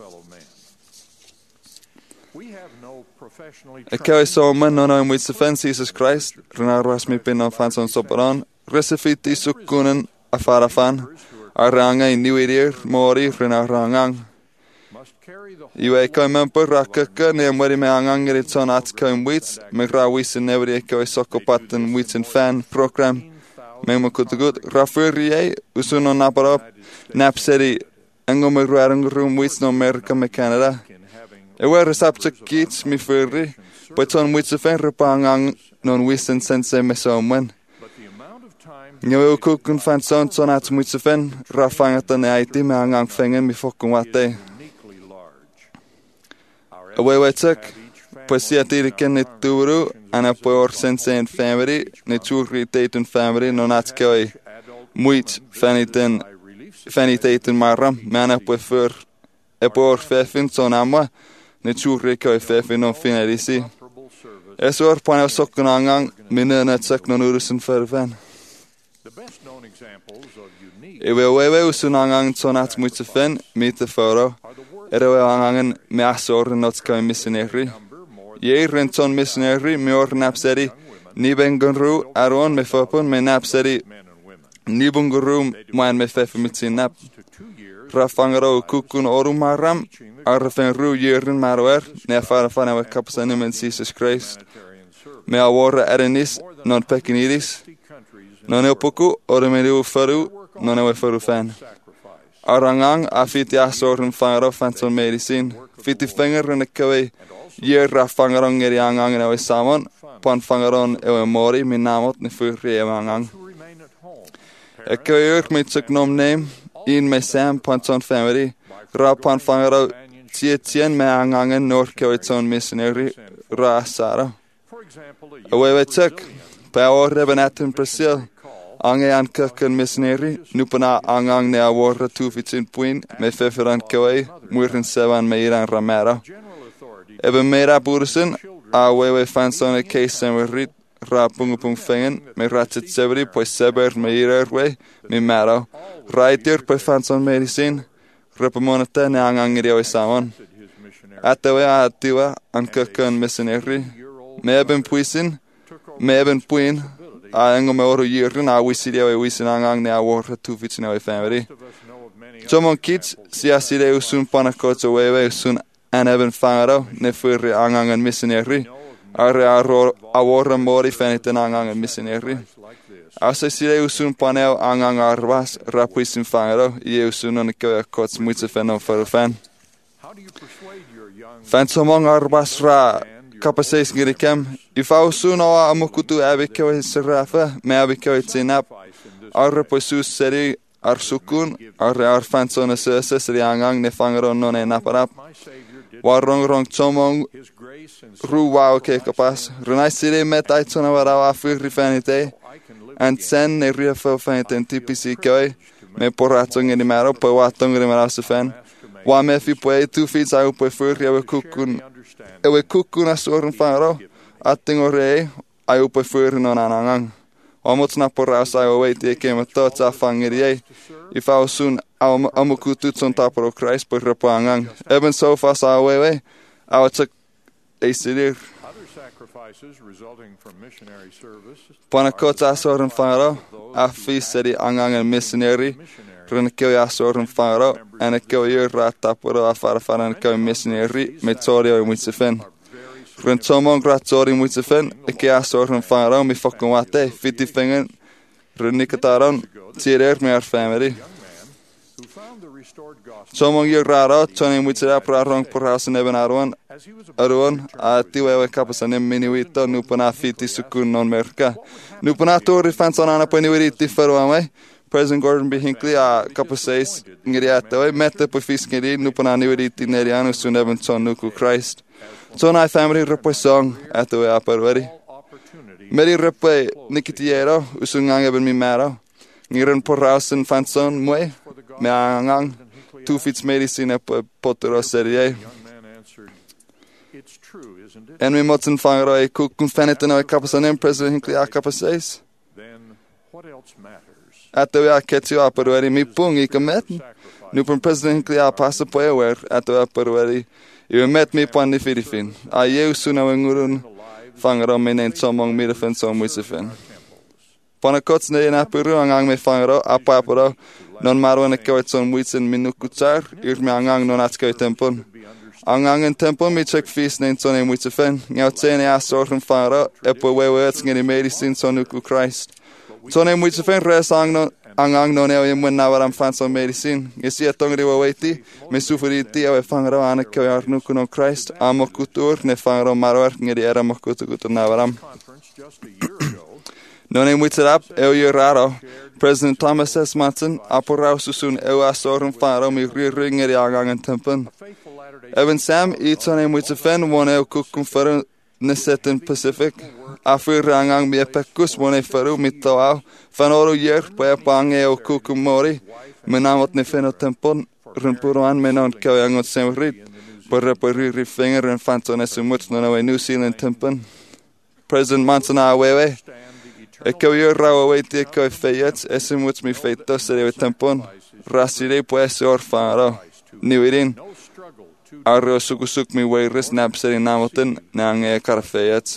E kewe somen non oen wits fen Jesus Christ, rhan arwas mi pin on fanson soperon, resifiti sukunen a farafan, aranga i niwirir, mori rhan arrangang. Iwe kewe memper rakaka ne mweri me angang ngeri ton at kewe wits, me gra wisin nevri e kewe sokopaten witsin fan program, me mwakutugut, rafyrie, usuno naparop, napseri, engo me ruarang wits no America me Canada. Ewe resapta kits mi fyrri, pa ton wits fen repangang non wisin sense me somwen. Ngewe ukukun fan son ton at wits fen, rafangatan e aiti me angang fengen mi fokun wate. Ewe wetak, pa si atiriken ne turu, ana pa or sense en family, ne churri teitun family, non at kewe mwit faniteitun marram, me ana pa fyr, e pa or fefin son amwa, ne churri kewe fefin non finalisi. Esor pan e sokun angang, minna na tsak non urusin ferven. Ewe wewe usun angang ton at mwit fen, mita foro, erewe angangen me asor not kai missionary. Ye renton missionary me or napseri ni bengru aron me fopon me napseri ni bunguru man me fef mitsin nap. Rafangro kukun orumaram arfen ru yerin marwer ne farafana we kapsanim in Jesus Christ. Me awora erenis non pekinidis. Non opoku oremelu faru non ewe faru fan. Arangang afiti asor en fangro fanson medicine. Fiti finger en kewe year rafangarong ngeri angang ewe samon. Pan fangaron ewe mori min namot ne furri ewe angang. E kewe ur mit suk nom name in me sam pan son family. Ra pan fangaro tien me angangen nor kewe ton missionary ra sara. Ewe wetuk pa orre benatin Brazil. Ange an kukken missionary, nupana angang ne awora tufitsin puin, me feferan kewe, muirin sevan me iran ramera. Ebe mera bursen, a wewe fanson e case en rit, ra pung fengen, me ratchet severi, poi seber me irerwe, me maro. Raitir poi fanson medicine, repamonate ne angangiri o samon. Atawe atiwa an kakon missionary. Me eben puisin, me eben puin. A engo me oru yirin a wisidia we wisin angang ne a warra tu fitina we family. Tomon kids si aside usun panakot wewe usun an eben fangaro ne furri angang an missionary. Arre a warra mori feniten angang an missionary. Asa side usun paneo angang arvas rapuisin fangaro ie usun on ke kots muitse fenon for fan. Fan somong arvas ra kapaseis ngirikem. If usun o amukutu abike we serafa me abike we tinap. Arre poisus seri arsukun arre arfanson sese seri angang ne fangaro non e naparap. Warrong tomong ruwa ke kapas. Runai sire metai tsona warawa furri fanite. And sen ne riafo faniten TPC koi. Me poratung in maro po watung in maro se fan. Wa me fi po 2 feet au po furri we kukun. Ewe kukun asorun fangaro. Atting ore au po furri non anangang. Omot na porasa au wait e kema tota fangiri. If I was soon amukutu tson tapro Christ po repangang. Even so fast away. I would take a sidir. Panakota asorun fangaro. Afi seri angang and missionary. Renkewi asorun fangaro. And a kewi ratapuro afarafara and kewi missionary. Metorio muitsefen. Rentomon gratori muitsefen. Eke asorun fangaro. Mi fucking wate. 50 fingen. Renikataron. Tirer me our family. Somong year raro, Tony Mutsera Prarong Porhouse and Eben Arwan, Tiwe Capasan and Minuito, Nupana Fiti Sukun non Merca. Nupanato refans on Anapaniviti Ferwame, President Gordon B. Hinckley, Capaces, Ngiriato, Meta Pofiskiri, Nupananiviti Neriano, Sun Evanson Nuku Christ. So I family repo song at the way up already. Meri repe Nikitiero, Usungang Eben Mimaro, Niran Porhouse and Fanson Mue. Me angang 2 feet medicine potero serie. En we moeten vangen e kukun feneten o kapasanem president Hinckley a kapaseis. At we a ketju a perueri mi pung I kamet. Nu from president Hinckley a passa poewer at we a perueri. You met me pan the Filipin. A eu suna wengurun vangen menen somong middefen som muisefen. Panakots ne na peru angang me vangen a papero. Non marwan ekawit son muitsen minukutsar, me angang non atskawit tempon. Angang en tempon mi check fees nen son e muitsefen, ngaut sene asorgen fara, epo wewets ngeni medicine son nuku Christ. Son e muitsefen res angang non eo imwen nawaram fan son medicine. Ngesi etongri waweti, me suferiti ewe fangro anekawi arnuku non Christ, amokutur ne fangro marwar ngeri era mokutukutur nawaram. Non e muitserap, eo ye raro. President Thomas S. Manson, aporau susun eo asorun faro mi ringeri angang tempen. Even Sam, itson e muitsefen, one eo kukun faru nesetin Pacific. Afir angang mi epekus, one e faru mi toau. Fanoro yer, poe pang eo kukun mori. Menamot ne feno tempon, rinpuruan menon keo yangot semrit. Porre porri finger and fanton esumuts non e New Zealand tempen. President Manson awewe. Eko yo rawa wait eko feyets esim wits mi feito sere tempon rasire pues or faro niwirin arro sukusuk mi weiris napseri namoten nang e karfeyets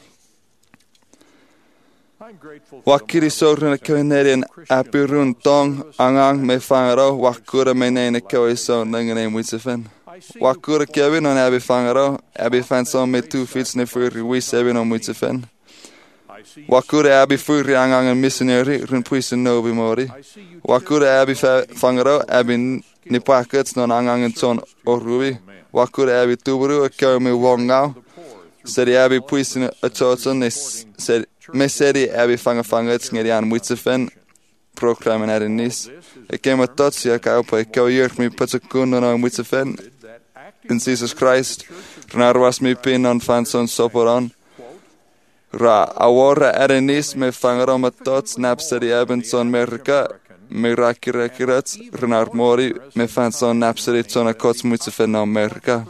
wakiri sorun eko nerian apirun tong angang me faro wakura menene eko iso nangene muitsefen wakura kevin on abi fangaro abi fanson me 2 feet ne furi wi 7 on muitsefen Wakure abi furi angang en missionary run puisen nobi mori. Wakure abi fangaro abi nipakets non angang en son orubi. Wakure abi tuburu akau mi wongau. Seri abi puisen atotson me seri abi fangets ngerian muitsefen programen erin nis. Ekema totsi akau pa ekau yerk mi patsakun non muitsefen. In Jesus Christ, runarwas mi pin on fanson soporon. Ra awora erenis me fangaro tots napseri ebenson merka me rakirats renar mori me fanson napseri tsona kots muitsefen no merka.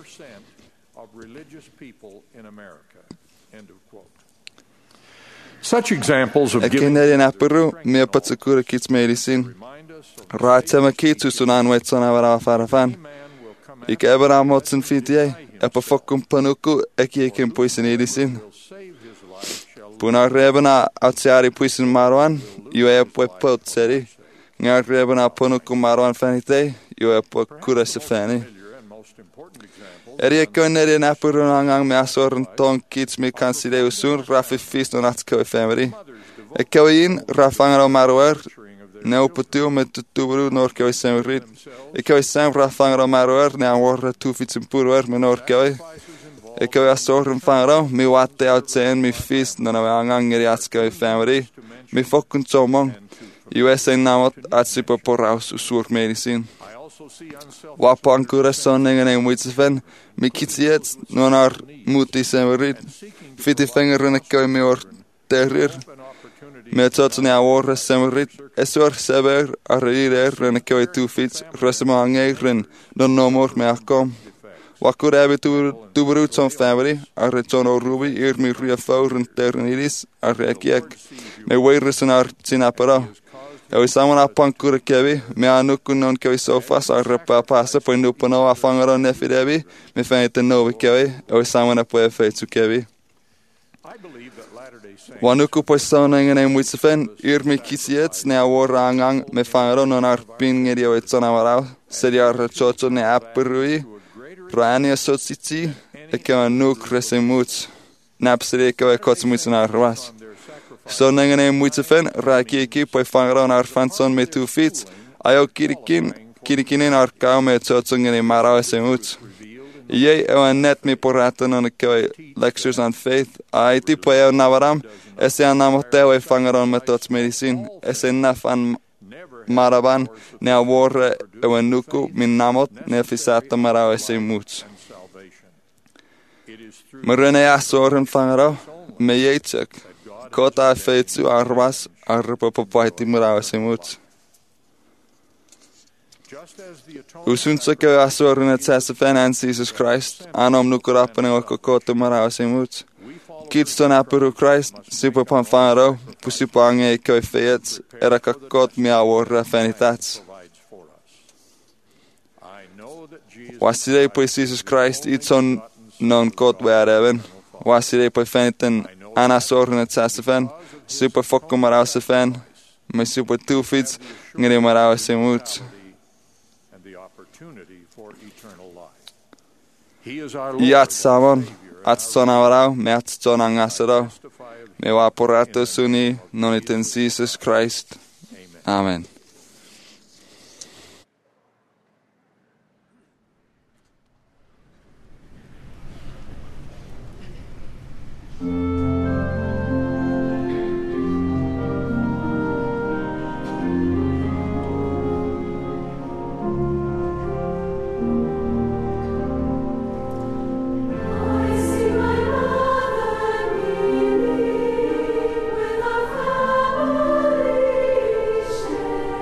Such examples of E giving cyn erin apyrw, mi o patsakura kits meiri sy'n. Rha tema kits wrth hwnna'n wetson afar afar afan. I geber amod sy'n ffidiau, e pa ffocwn panuku e ki e cyn pwysyn iri sy'n. Bwna reben a tiari pwysyn marwan, yw e pwe pod seri. Nga reben a panuku marwan fenitei, yw e pwe kura se feni. Eri e gyn eri yn apur yn angang me asor yn ton kits mi cansideu sŵn raffi ffys nhw'n atcaw e ffemeri. E caw un raffangar o marwer, neu pwtiw me dwbrw nôr caw e semryd. E caw e sem raffangar o marwer, neu anwarra tŵffit yn bwrwer me nôr caw e. E caw e asor yn fangar o, mi wate awt sen mi ffys nhw'n angang eri atcaw e ffemeri. Mi ffocwn tomong, yw e sen namot at sipa poraws o sŵr meri sy'n. Wapo ancora sonning yn ein wytsefen, mi kitiet nhw'n ar mwti semryd. Ffiti ffenger yn y caw e mi o'r derrir. Me tot ni awor semryd. Eswar seber ar yr yn y caw e tŵffit, rhesym o angeir non nomor me acom. Wacwr ebi dwbrw ton ffemeri, ar y ton o rwbi i'r mi rhywio ffawr yn der yn iris, ar y gieg. Me weirus yn ar ti'n aparo. Ewy samon apan kura kebi, me anukun non kebi sofas ar repa pasa po nupono a fangaro nefi debi, me fenite novi kebi, ewy samon apo e feitu kebi. Wanuku po sona ngen e mwitsefen, mi kisiet ne awor angang me fangaro non ar bin ngeri ewy tsona marau, seri ar chocho ne apurui, rani a sotsiti, e kewa nuk rese muts, napsiri e kewa kotsmuitsen ar ras. So ngen e mwitsefen, ra ki po fangaro ar fanson me tu fits, ayo kirikinin ar kao me chocho ngen e marau e se muts. Ie ewa net mi poratan on kewa lectures on faith, a iti po ewa navaram, ese anamot ewa fangaron me tots medicine, ese nafan maraban, ne awore ewa nuku min namot, ne fisata marau ese muts. Marene asor en fangaro, me jeitzek. Kota a feitsu arwas arpa papaiti marau ese muts. Usun sa ke asor en et sesefen en Jesus Christ, anom nukurapan e wako kota marau ese muts. Kits ton apuru Christ, sipa pan fangaro, pusipa ange ke feit, era kakot mi awor fenitats. Wasirei po Jesus Christ, itson non kot weareven. Wasirei po feniten anasor en et sesefen, sipa fokko marau sefen, me sipa tufits, ngeri marau ese muts. Iat samon, at ton avarau, me at ton angasarau, me waporato suni, non it in Jesus Christ. Amen. Share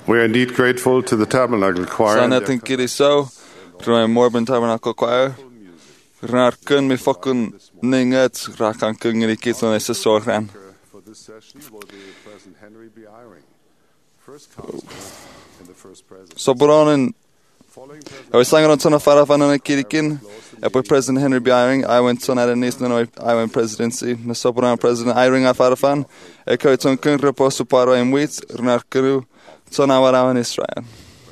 We are indeed grateful to the Tabernacle Choir. Sana natin kiri so, rhaid Morben Tabernacle Choir. Rhaid gyn mi ffocwn ninget rhaid gan gyngor I gyd o'n eisiau sôr rhan. For this session will be President Henry B. Eyring, first counselor and the first president. So bron yn, oes langan o'n ton o ffarafan yn y gyrigyn, e bwy President Henry B. Eyring, I went ton ar y nis yn o'i presidency, na so bron President Eyring a ffarafan, e coed ton gyngor bos o baro ein wyt, rhaid gyrw ton awar awan Israel.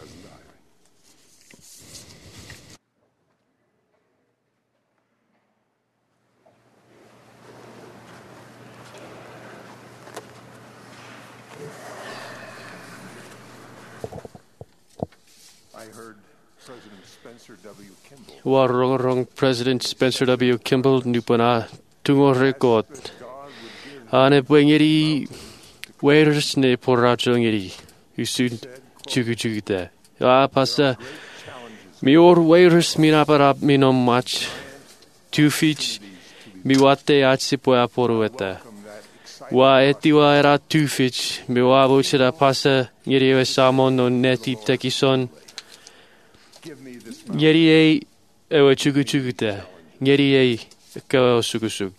Wa rong President Spencer W. Kimball nupana tungo record. Ane bwengeri waiters ne porrachongeri. Usun chugu te. Pasa mi or waiters mi naparap mi nom match. 2 feet mi wate atsi poa porueta. Wa etiwa era 2 feet mi wa bochera pasa ngeri we samon no neti tekison. Ngeri e ewe chugu te. Ngeri e kawa sugusug.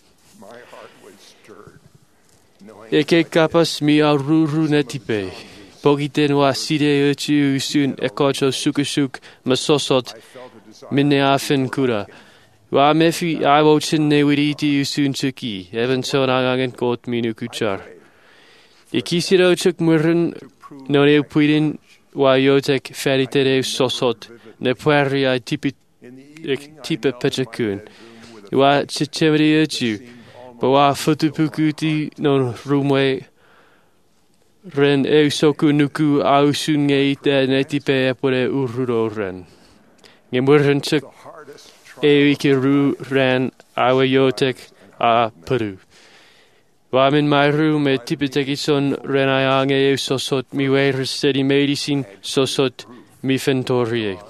Eke kapas mi a ruru netipe. Pogiten wa side uchi usun ekocho sugusug masosot minne afen kura. Wa mefi a wochin ne wiriti usun chuki. Even so nangangen kot minu kuchar. Ikisiro chuk murren no ne puidin wa yotek feritere sosot. Ne pueria tipe pechakun. Wa chichemri uchu. Bawa futupukuti non rumwe ren soku nuku ausun ngeite netipe epore ururo ren. Ngemurren chuk ewike ru ren awe yotek a peru. Wa min my room me tipetekison ren ayange sosot mi weir steady medicine sosot mi fentorie.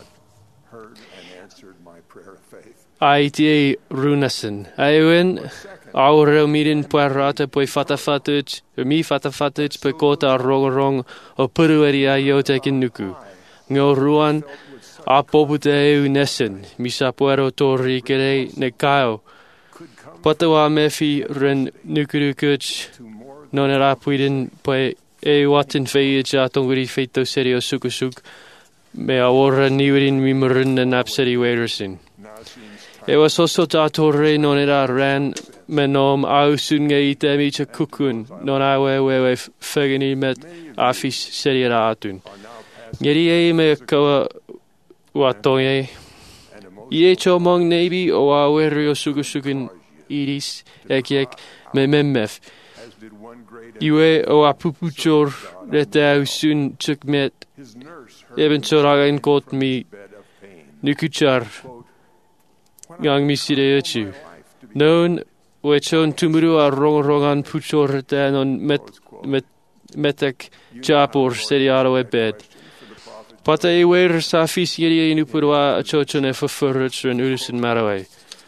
Aite runasen. Awen Aure mirin puerrata poi fatafatuch, mi fatafatuch pe kota rong o purueria yotekin nuku. Ngo ruan a popute nesen, mi sapuero torri kere ne kao. Patawa mefi ren nukurukuch, non era puidin poi watin feija tonguri feito serio sukusuk, me awora niwrin mi murin na napseri weirsin. E was also torre non era ran menom ausun ngeite mi cha kukun non awe fegeni met afis seriera atun. Ngeri me kawa watonye. Ie chomong nebi o awerio sugusugun iris ek me memmef. Iwe o apupuchor rete ausun chukmet. Even choragen kot mi nukuchar. Yang mi sire uchu. Non wechon tumuru a rongan puchor non metek japor seriaro e bed. Pata e wer safis yeri inu purwa a chochone furruts en urusen maraway.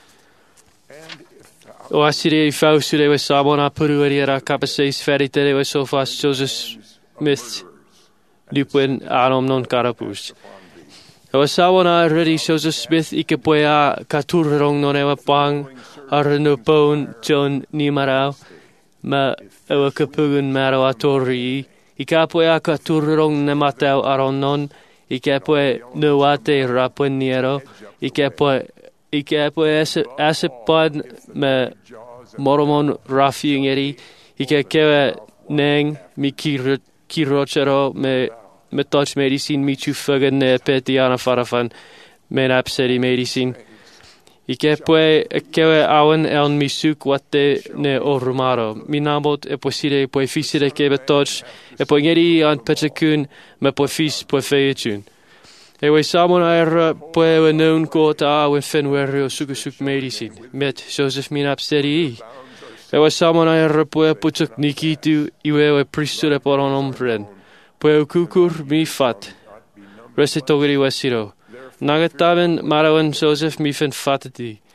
O asire e fausure we sabona puruera capaces feritere we sofas Joseph Smith lupin anom non carapus. O sabona ready Joseph Smith ikepoya katurrong non ewa pang arno pon John Nimarau ma ewa kapugun maro atori ikapoya katurrong nematau aronon ikepoe nuate raponiero ikepoe asepad me moromon rafiungeri ikekewe neng mi kirochero me touch medicine mi chufagan ne petiana farafan men apseri medicine ikepoe kewe awen eln mi suk wate ne orumaro mi nabot e posire poe fisire kebe touch e poe ngeri an pechakun me poe fis poe feichun we samon er poe we noon kota we fenwerio sukusuk medicine met Joseph min apseri we samon er poe puchuk nikitu iwe we priesture poronom ren poe kukur mi fat resitogri wesiro nagataven marawan Joseph mi fen fatati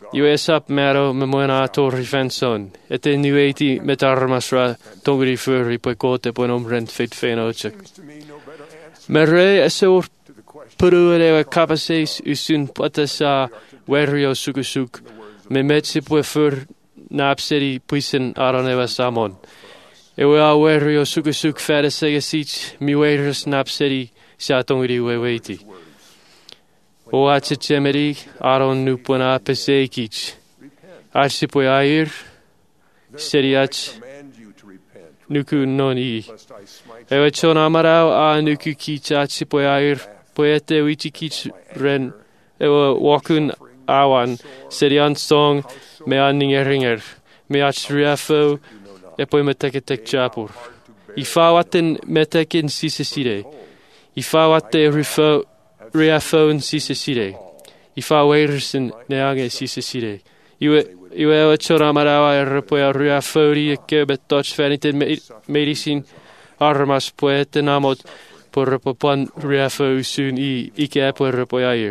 Iwe sap mero me moena torri fenson. Ete nueti met armasra tongri furi po kote po omrent fit fenochek. Mere esor puru ewe kapaseis usun potasa werio sukusuk. Me metsi po fur napseri puisen aron ewa samon. Ewe a werio sukusuk fere segesich mi weirus napseri sa tongri weweti. O atse temeri aron nupona peseikich. Arsipo air seriach nuku noni. Ewe chona marau a nuku kich arsipo air poete wichikich ren. Ewe wakun awan serian song me aningeringer. Me achriafo epoi meteketek chapur. Ifawaten metekin sisesire. Ifawate rifo Riafon sisesire. Ifa weirsen neange sisesire. Iwe chora marawa erpoja riafori kebet touch vaniten medicine armas poete namot por popan riafo sun ike por pojair.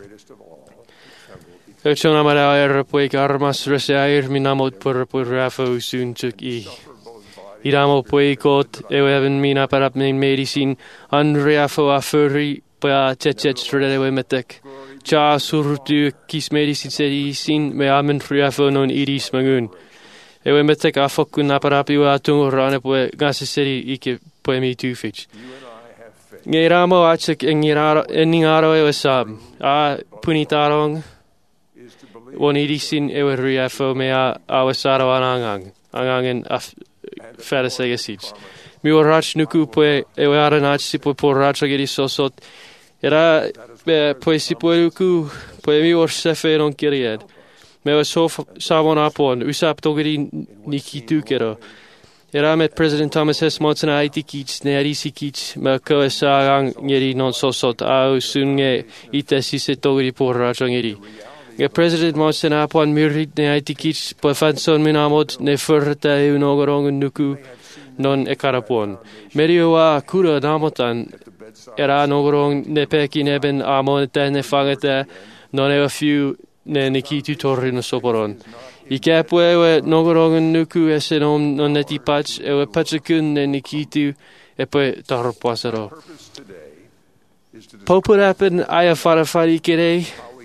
Chora marawa erpoja armas resair minamot por riafo sun chuk Iramo poikot ewe even mina parap min medicine an riafo afuri pa cecet redewe metek. Cha surtu kis medicine seri sin me amen riafo non iris magun. Ewe metek afokun aparapi wa tungo rane poe gase seri ike poe mi tufich. Ngiramo achek engiraro ewe sab. A punitarong won irisin ewe riafo me a awasaro anangang. Angangen fere segesich. Mi o rach nuku poe ewe aranach si poe por rach ageri sosot. Era poe si poe nuku poe mi or sefe non kiried. Me o sof savon apon usap togeri niki tukero. Era met President Thomas S. Monson aiti kich ne arisi kich me ko sagang ngeri non sosot au sunge ite sise togeri por rach ngeri. Ge President Monson apon mirit ne aiti kich poe fanson minamod ne furta eu nogorongun nuku non ekarapon. Merio a kura namotan era nogorong ne peki neben amonete ne fangete non eva fiu ne nikitu torri no soporon. Ike poe nogorongun nuku ese non neti patch ewe patchakun ne nikitu e poe tarpasero. Popurapen aya farafari kere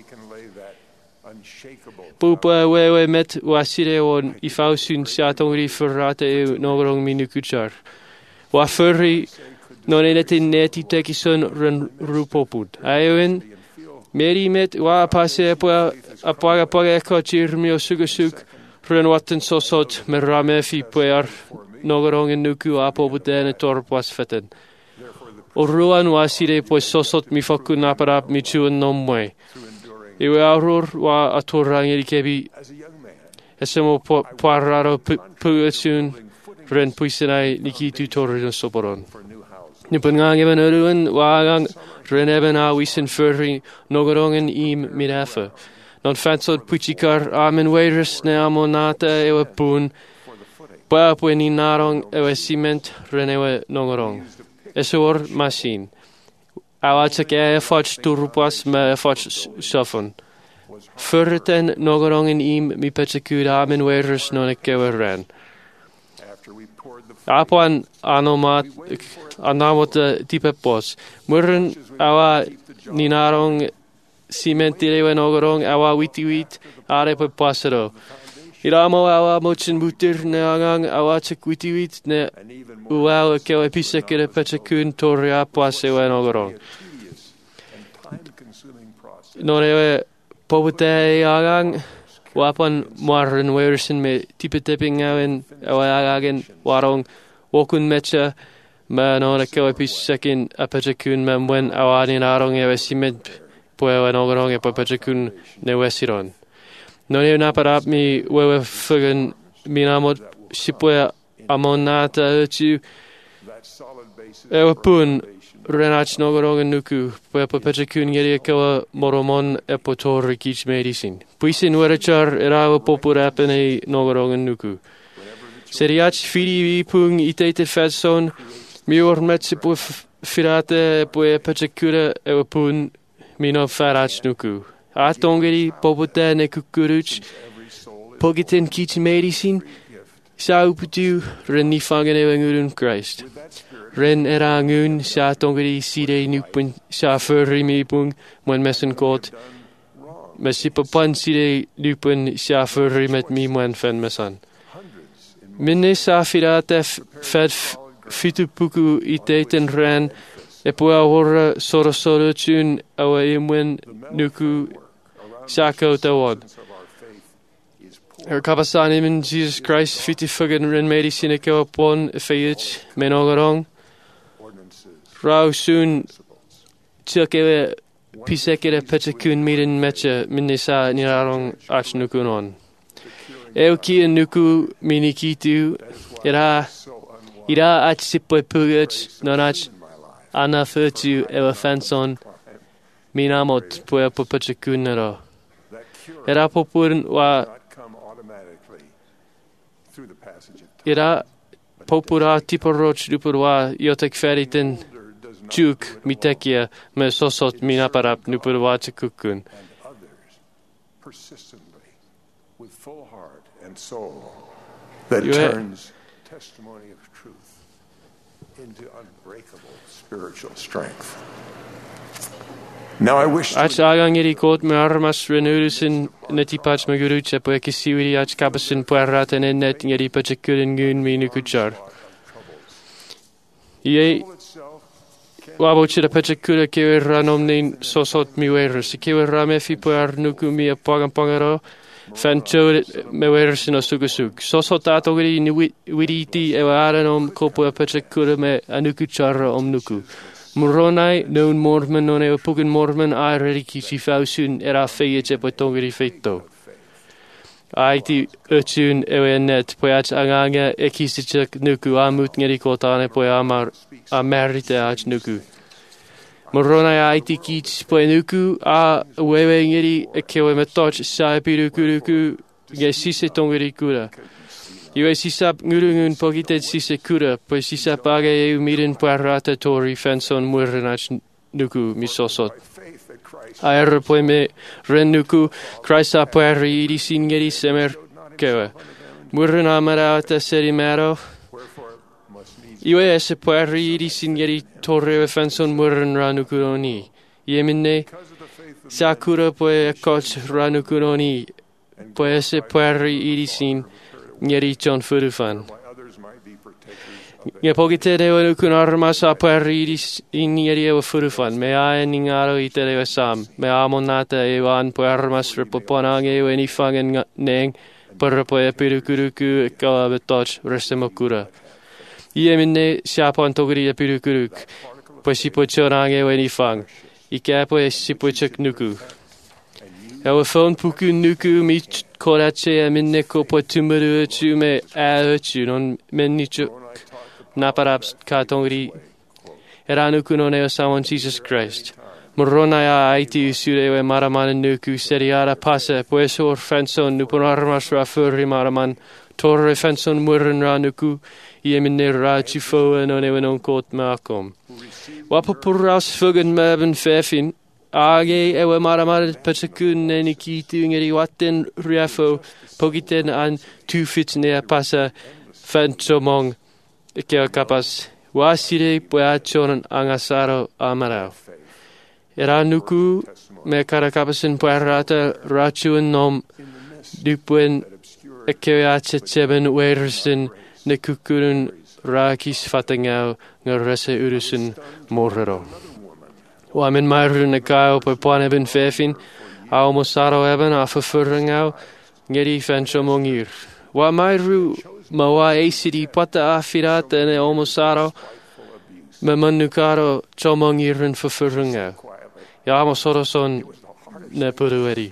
Pupa wewe met wasire on ifausun siatongri ferrate eu nogrong minukuchar. Wa furri non enetin neti tekison ren rupopud. Aewen meri met wa passe apaga kochir mio sugasuk ren watten sosot me ramefi puer nogrong nuku apobutene torpas feten. O ruan wasire pues sosot mi fokun aparap mi chuan nomwe. Iwe auror wa atorang erikebi esemo parraro puetsun ren puisenai nikitu torri soporon. Nipungang even uruen wagang ren even a wisen furri nogorongen im mirafe. Non fansod puchikar amen weiris ne amonata ewe pun pa pueni narong ewe cement ren ewe nogorong. Esor masin. Awatsak fodge turpas me fodge sofon. Furten nogorongen im mi petsekud amen weirus non ekewe ren. Apuan anomat anamot tipepos. Murren awa ninarong cimentire nogorong awa witiwit are pe pasero. Iramo awa mochen butir ne angang awa chek witiwit ne uwa kewe pisekere petsekun torria pasewe nogorong. Non ewe pobute agang wapan marren weirsen me tipeteping awen awa agagen warong wokun mecha me non kewe pisekin a petsekun me mwen awa ninarong ewe ciment poewe nogorong e po petsekun ne wesiron. Non ewe naparap mi wewe fugen minamot sipoe amonata etu ewe pun renach nogorongen nuku poe po petsekun ngeri kewa moromon e po torri kich medicine. Puisin werechar erawa popurapen e nogorongen nuku. Seriach fidi pung itete fedson mi ormet sipoe firate poe petsekura ewe pun mino farach nuku. A tongeri popota ne kukuruch. Pogitin kich medicine. Sa uputu ren ni fangen ewe ngurun Christ. Ren era ngun sa tongeri side nukpun sa furri mi pung mwen messen kot. Mesipapan side nukpun sa furri met mi mwen fen mesan. Minne sa firate fed fitupuku iteten ren. E poa horra soro tun awa imwen nuku sako tawad. Kapasan imen Jesus Christ fiti fugan ren medicine ko upon feyich menogarong. Rau soon tsukewe pisekere pechakun mirin mecha minisa nirarong ach nukunon. Euki nuku minikitu ira ach sipo pugach nonach ana furtu ewa fanson minamot poya popachakun nero. Era popurn wa ira popura tiporoch dupurwa yotek feritin juk mitekia me sosot minaparap nupurwa chukukun. Persistently, with full heart and soul, that turns testimony of truth into unbreakable spiritual strength. Now I wish ach agang iri kot me armas renurusin neti pach me gurucha po ekisiwiri ach kapasin puerrata net ngeri pachakurin gun mi nukuchar. Ye wabo chira pachakura kewe ranomnin sosot mi weres. Kewe ramefi puer nuku mi apagan pangaro. Fancho me weres no sukusuk. Sosot atogri ni wiriti ewa aranom kopo pachakura me anukuchara nuku. Moronai noon mormen non ewa pugen mormen a reriki si fausun era feyet e potongeri feito. Aiti utun ewe net poyach anganga ekisichak nuku amut ngeri kotane poyamar a merite ach nuku. Moronai aiti kich poenuku a wewe ngeri ekewe metoch sa epirukuruku nge sise tongeri kura. Iwe sisap ngurungun pogitet sise kura, pues sisap aga eu mirin puarrata tori fenson murenach nuku misosot. Aer poe me ren nuku, Christa puerri iri singeri semer kewe. Muren amarata seri mero. Iwe ese puerri iri singeri torre fenson muren ranukuroni. Yemine, sakura poe koch ranukuroni, poe ese puerri iri sin. Ngeri John Furufan. Nge pogite dewa nukun armas a pueriris in ngeri ewa Furufan. Me a ningaro ite dewa sam. Me a monata ewa an puermas ripoponang ewa nifangen neng. Perpo e pirukuruku kawa betoch resemokura. Iemine siapon togri e pirukuruk. Pues sipo chorang ewa nifang. Ikapo e sipo chek nuku. Ewa phone puku nuku mi korache e minne ko po tumuru chu me a chu non menni chuk naparaps katongri eranuku non eo samon Jesus Christ. Morona ya aiti usure we maraman nuku seriara pasa poesor fenson nupon armas ra furri maraman torre fenson murren ra nuku ie minne ra chufo non eo non kot makom. Wapapurras fugen meben fefin age ewe maramal pachakun ne kitu ngeri watten riafo pogiten an tufit ne pasa fenchomong ke kapas wasire poachon angasaro amarao eranuku me karakapasin poarata rachuan nom dupuen ekeacheben wersen ne kukurun rakis fatangau ngerese urusen morero. Wa min mairun na gao po puan eben fefin, a omosaro eben a verfurringau, ngeri fenchomongir. Wa mairu ma wa eisidi pata a firata ne omosaro, me manukaro chomongirin verfurringau. Ja omosoroson ne purueri.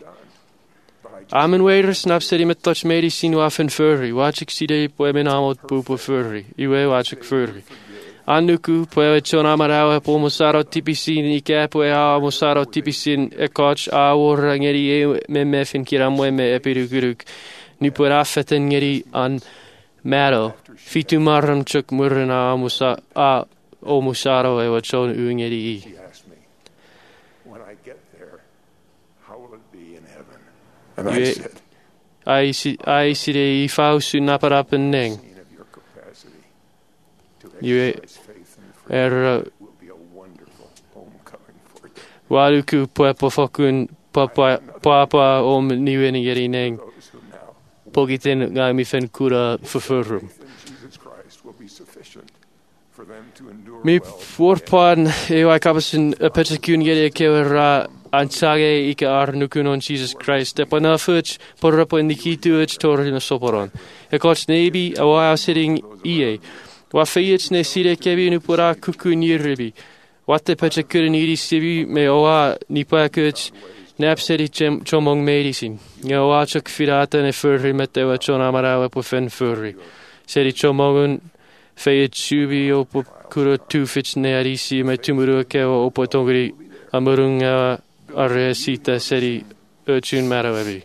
Amen weir snapseri met touch medicine wa fen furry, wachik side po eben amot pupo furry, iwe wachik furry. Anuku poe chon amarao po mosaro tipisin ike poe a mosaro tipisin e coach a worra ngeri e me mefin kiramwe me epiruguruk ni pora feten ngeri an mero fitu maram chuk murna musa a o musaro e wachon u ngeri. When I get there, how will it be And I said, ai sire I fausu naparapen neng. of your capacity to Yue exercise faith and freedom er will be a wonderful homecoming for you. waluku puepo fokun papa om niweni yeri neng. Those who now Pogiten ngai mi fen kura fufurum. faith in Jesus Christ will be sufficient for them to endure Mi well. forpan ai kapasin petakun yeri kewera ansage ike arnukun on Jesus Christ. E pana fuch porrapo indikitu ech torin soporon. E koch nebi a wa sitting ie. Wa feyech ne sire kebi nu pura kukun yiribi. Wat te petakun iri sibi me oa nipa kuch napseri chomong medicine. Nge oa chok firata ne furri metewa chona marawa po fen furri. Seri chomongun feyech subi opo kura tufich ne arisi me tumuru kewa opo tongri amurunga arre sita seri urchun marawebi.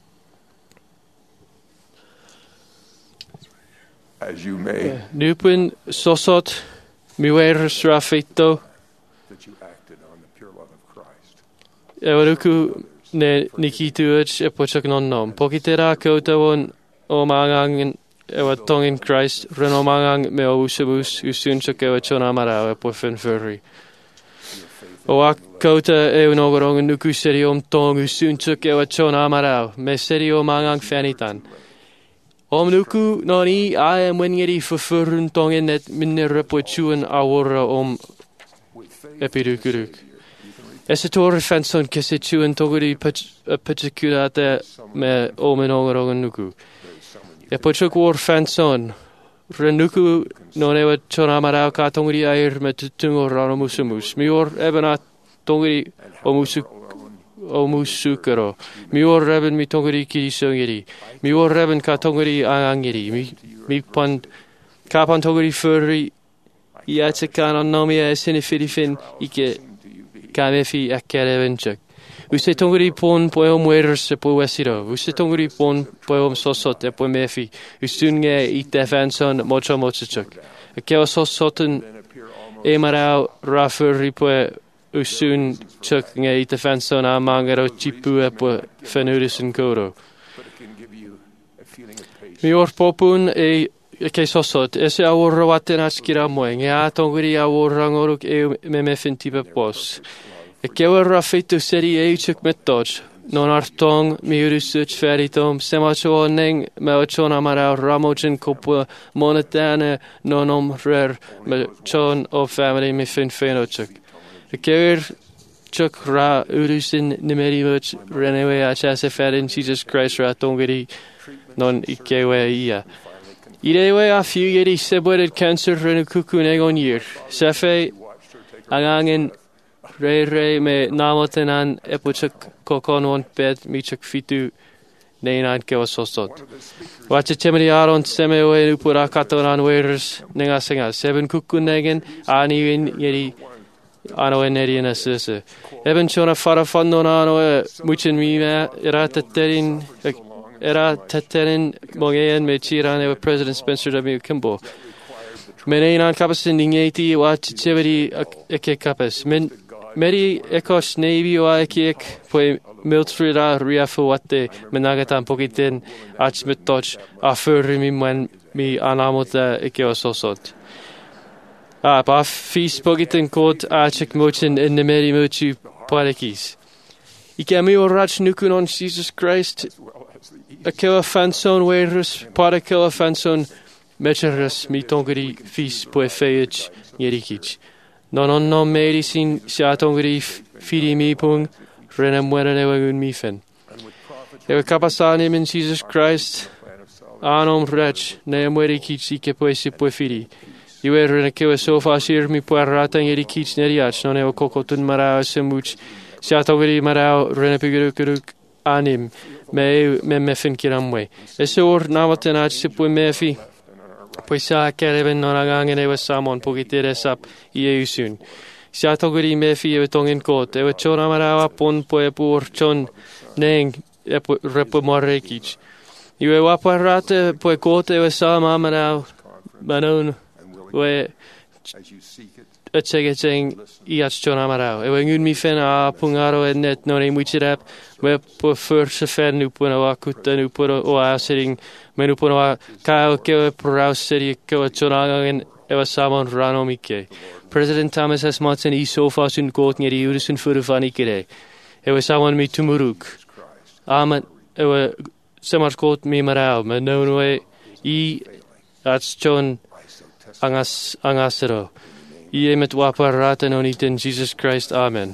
As you may, Nupin sosot miwer strafito that you acted on the pure love of Christ. ewaruku ne nikitu urch epochak non nom. Pokitera kautawon o mangang ewa tongin Christ reno mangang me o usabus usunchak ewa chona marawe po fen furri. O akauta e unogorong nuku seri om tong usunchuk ewa chona marau. Me seri o mangang fanitan. Om nuku noni I am wingeri fufurun tongin net minne repochuan awora om epirukuruk. Esator fenson kesichuan toguri pechakurate me om unogorong nuku. Epochuk war fenson. Renuku non ewa chona marau ka tongri air me tutungo rano musumus. Mior ebena tongri o musukaro. Mior reben mi tongri kiri songiri. Mior reben ka tongri angangiri. Mi pan ka pan tongri furri. Iatse kan nomi e sinifidifin ike kamefi akkerevenchuk. Uste tongri pon poem weers po wesiro. Uste tongri pon poem sosot e po mefi. Ustunge I defenson mocha mochachuk. E keo sosoten e marau rafuri po usun chuk nge I defenson a mangaro chipu e po fenurisen koro. Mi or popun e ke sosot. Ese awor waten askira moe. Nge a tongri awor rangoruk e memefin tipe pos. E kewer raffitu seri eichuk mettoch. Non artong mi urusuch feritom. Semacho neng me ochon amarau ramochin kopua monetane nonom rer me chon o family mi fin fenochuk. E kewer chuk ra urusin nimeri much renewe achase ferin Jesus Christ ra tongeri non ikewe ia. Irewe a fugeri sebwered cancer renu kukun egon year. Sefe angangin Re me namotenan epuchuk kokonon bed michuk fitu neinan kewa sosot. Wache temeri aron semewe upura katonan weers nenga senga. Seben kukunegen aniwin yeri ano eneri na sese. Eben chona farafandon ano muchen mime era teterin mongeyen me chiran ewa President Spencer W. Kimball. Meneinan kapasin ningeti wache temeri eke kapas. Meri ekos nebi o aekiek poe miltrida riafu wate menagatan pokiten achmetoch a furri mi mwen mi anamota eke o sosot. Pa fis pokiten kot achek mochen in the meri mochu parekis. Ike mi o rach nukun on Jesus Christ a kewa fanson weirus para kewa fanson mecherus mi tongeri fis poe feyech yerikich. Non medicine siatongri fidi mi pung renem wera ewa mi fen. Ewa kapasanim in Jesus Christ anom rech ne mweri kich ike poe si poe fidi. Iwe rene kewa sofa sir mi poe ratang eri kich neriach non ewa kokotun marao semuch siatongri marao rene piguruk anim me fen kiramwe. Ese or namaten ach si poe mefi. Poisa kereven non agangen ewa samon pogitere sap ie usun. Sia toguri mefi ewa tongin kot. Ewa chona marawa pon poe pur chon neng repo morrekich. Iwe wapa rate poe kot ewa sama maraw manon we atsegeteng I at John Amarau. Ewe ngun mi fen a pungaro net non e muitirap. Me po first fen upon a kuta upon o asering. Men upon a kao keo prau city keo chorangan ewa samon rano mike. President Thomas S. Monson I sofa sun goat ngeri urusun furufani kire. Ewa samon mi tumuruk. Amen ewa semar goat mi marau. Me no way I at John angasero. I met wapar ratan on it in Jesus Christ. Amen.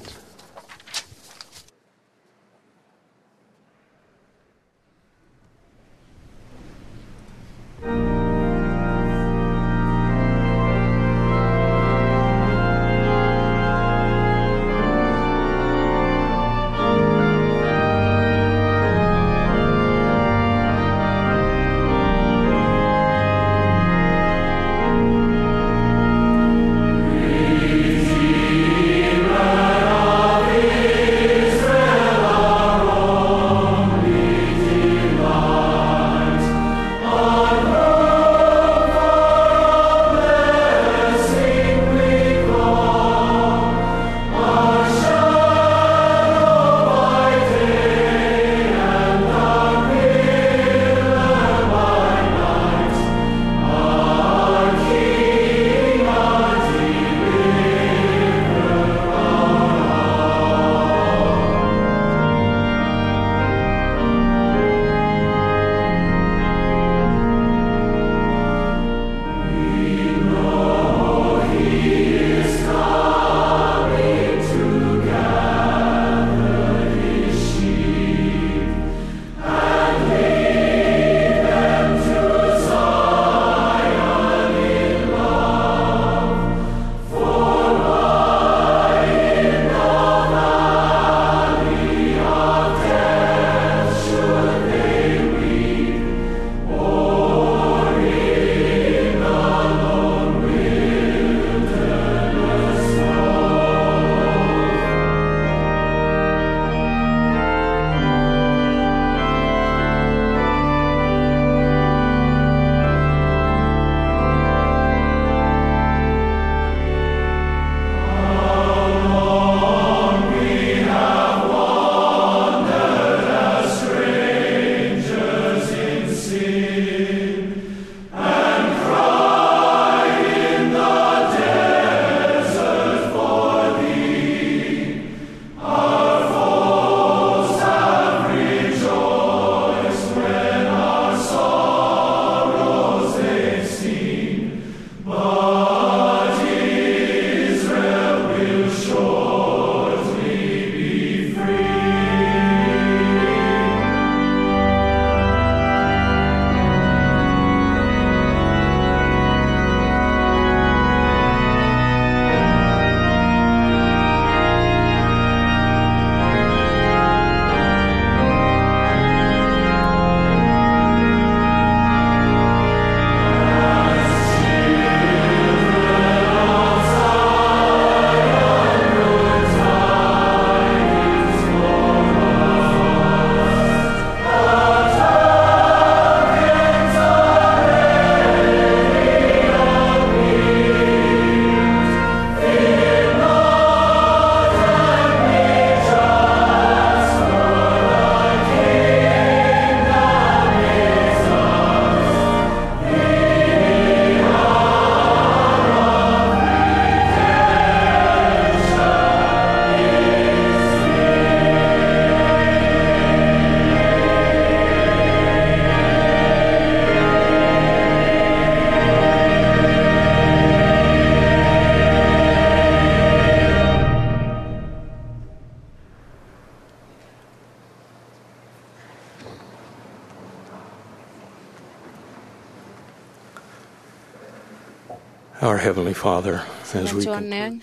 Our Heavenly Father, as we John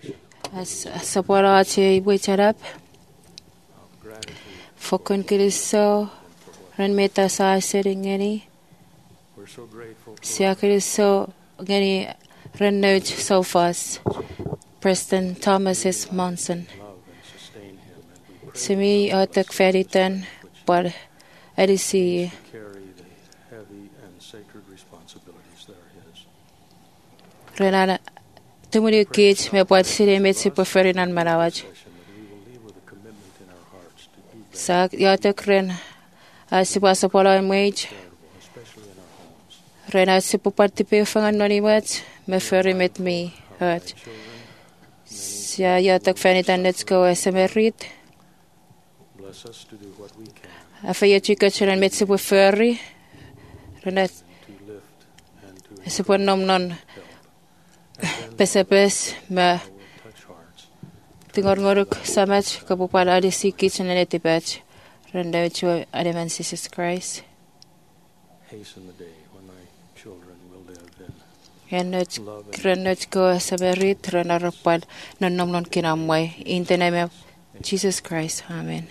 Sapwarache Wicharap Fokun Kiriso Renmeta Sai sitting any Siakiriso Gany Renoj Sofas Preston Thomas S. Monson Simi Otak Feritan But Edisi heavy and sacred responsibilities that are His. Renana temuri kich me pot siri met si peferinan manawaj. Sa yatek ren si pasa pola mwage. Ren si pupartipe fangan noni wat me feri met mi hurt. Sia yatek fanitan let's go esemerit. Afa yachika chiran met si peferi. Ren si nom non pesepes me tingor-ngoruk samach kapupala adisi kitchen and etipach. Renda cho ademan Jesus Christ. Hasten the day when my children will live in Renach ko saberit renarapal non kinamway. In the name of Jesus Christ. Amen.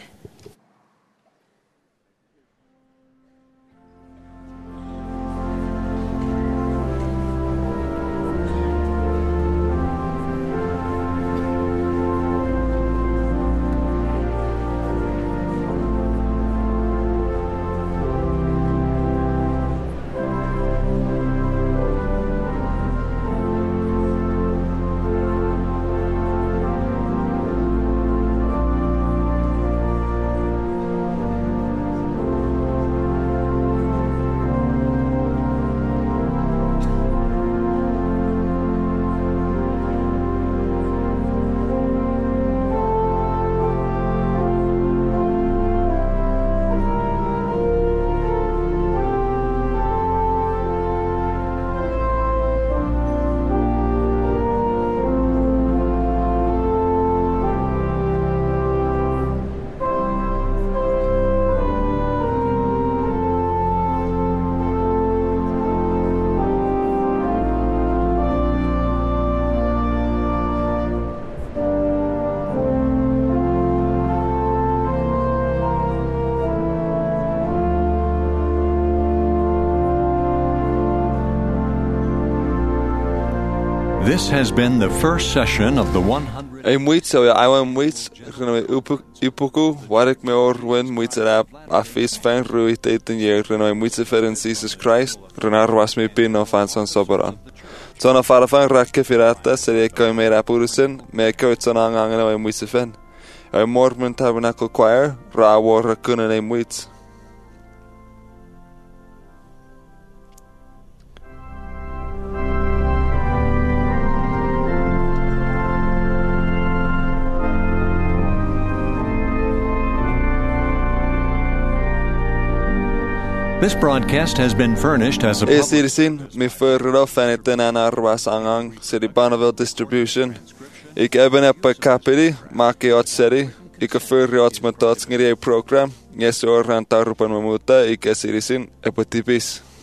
This has been the first session of the 100. Ei muits o I wan muits rhywun upuku warik me orwen muits rap a fis fan rui teiten year rhywun muits feren Jesus Christ rhywun arwas mi pin o fanson soberan. Zona farafan rakke firata serie ko me rapurusen me ko zona angan o muits fen. Ei Mormon Tabernacle Choir ra war kunen ei muits. This broadcast has been furnished as a Esirisin mi förra fäniten an arvas angang sedi Bonneville Distribution. Ik eben eppa kapiri maki otseri ik förri otsmatots ngiri program. Jesu orran tarpan mamuta ik esirisin eppa tipis.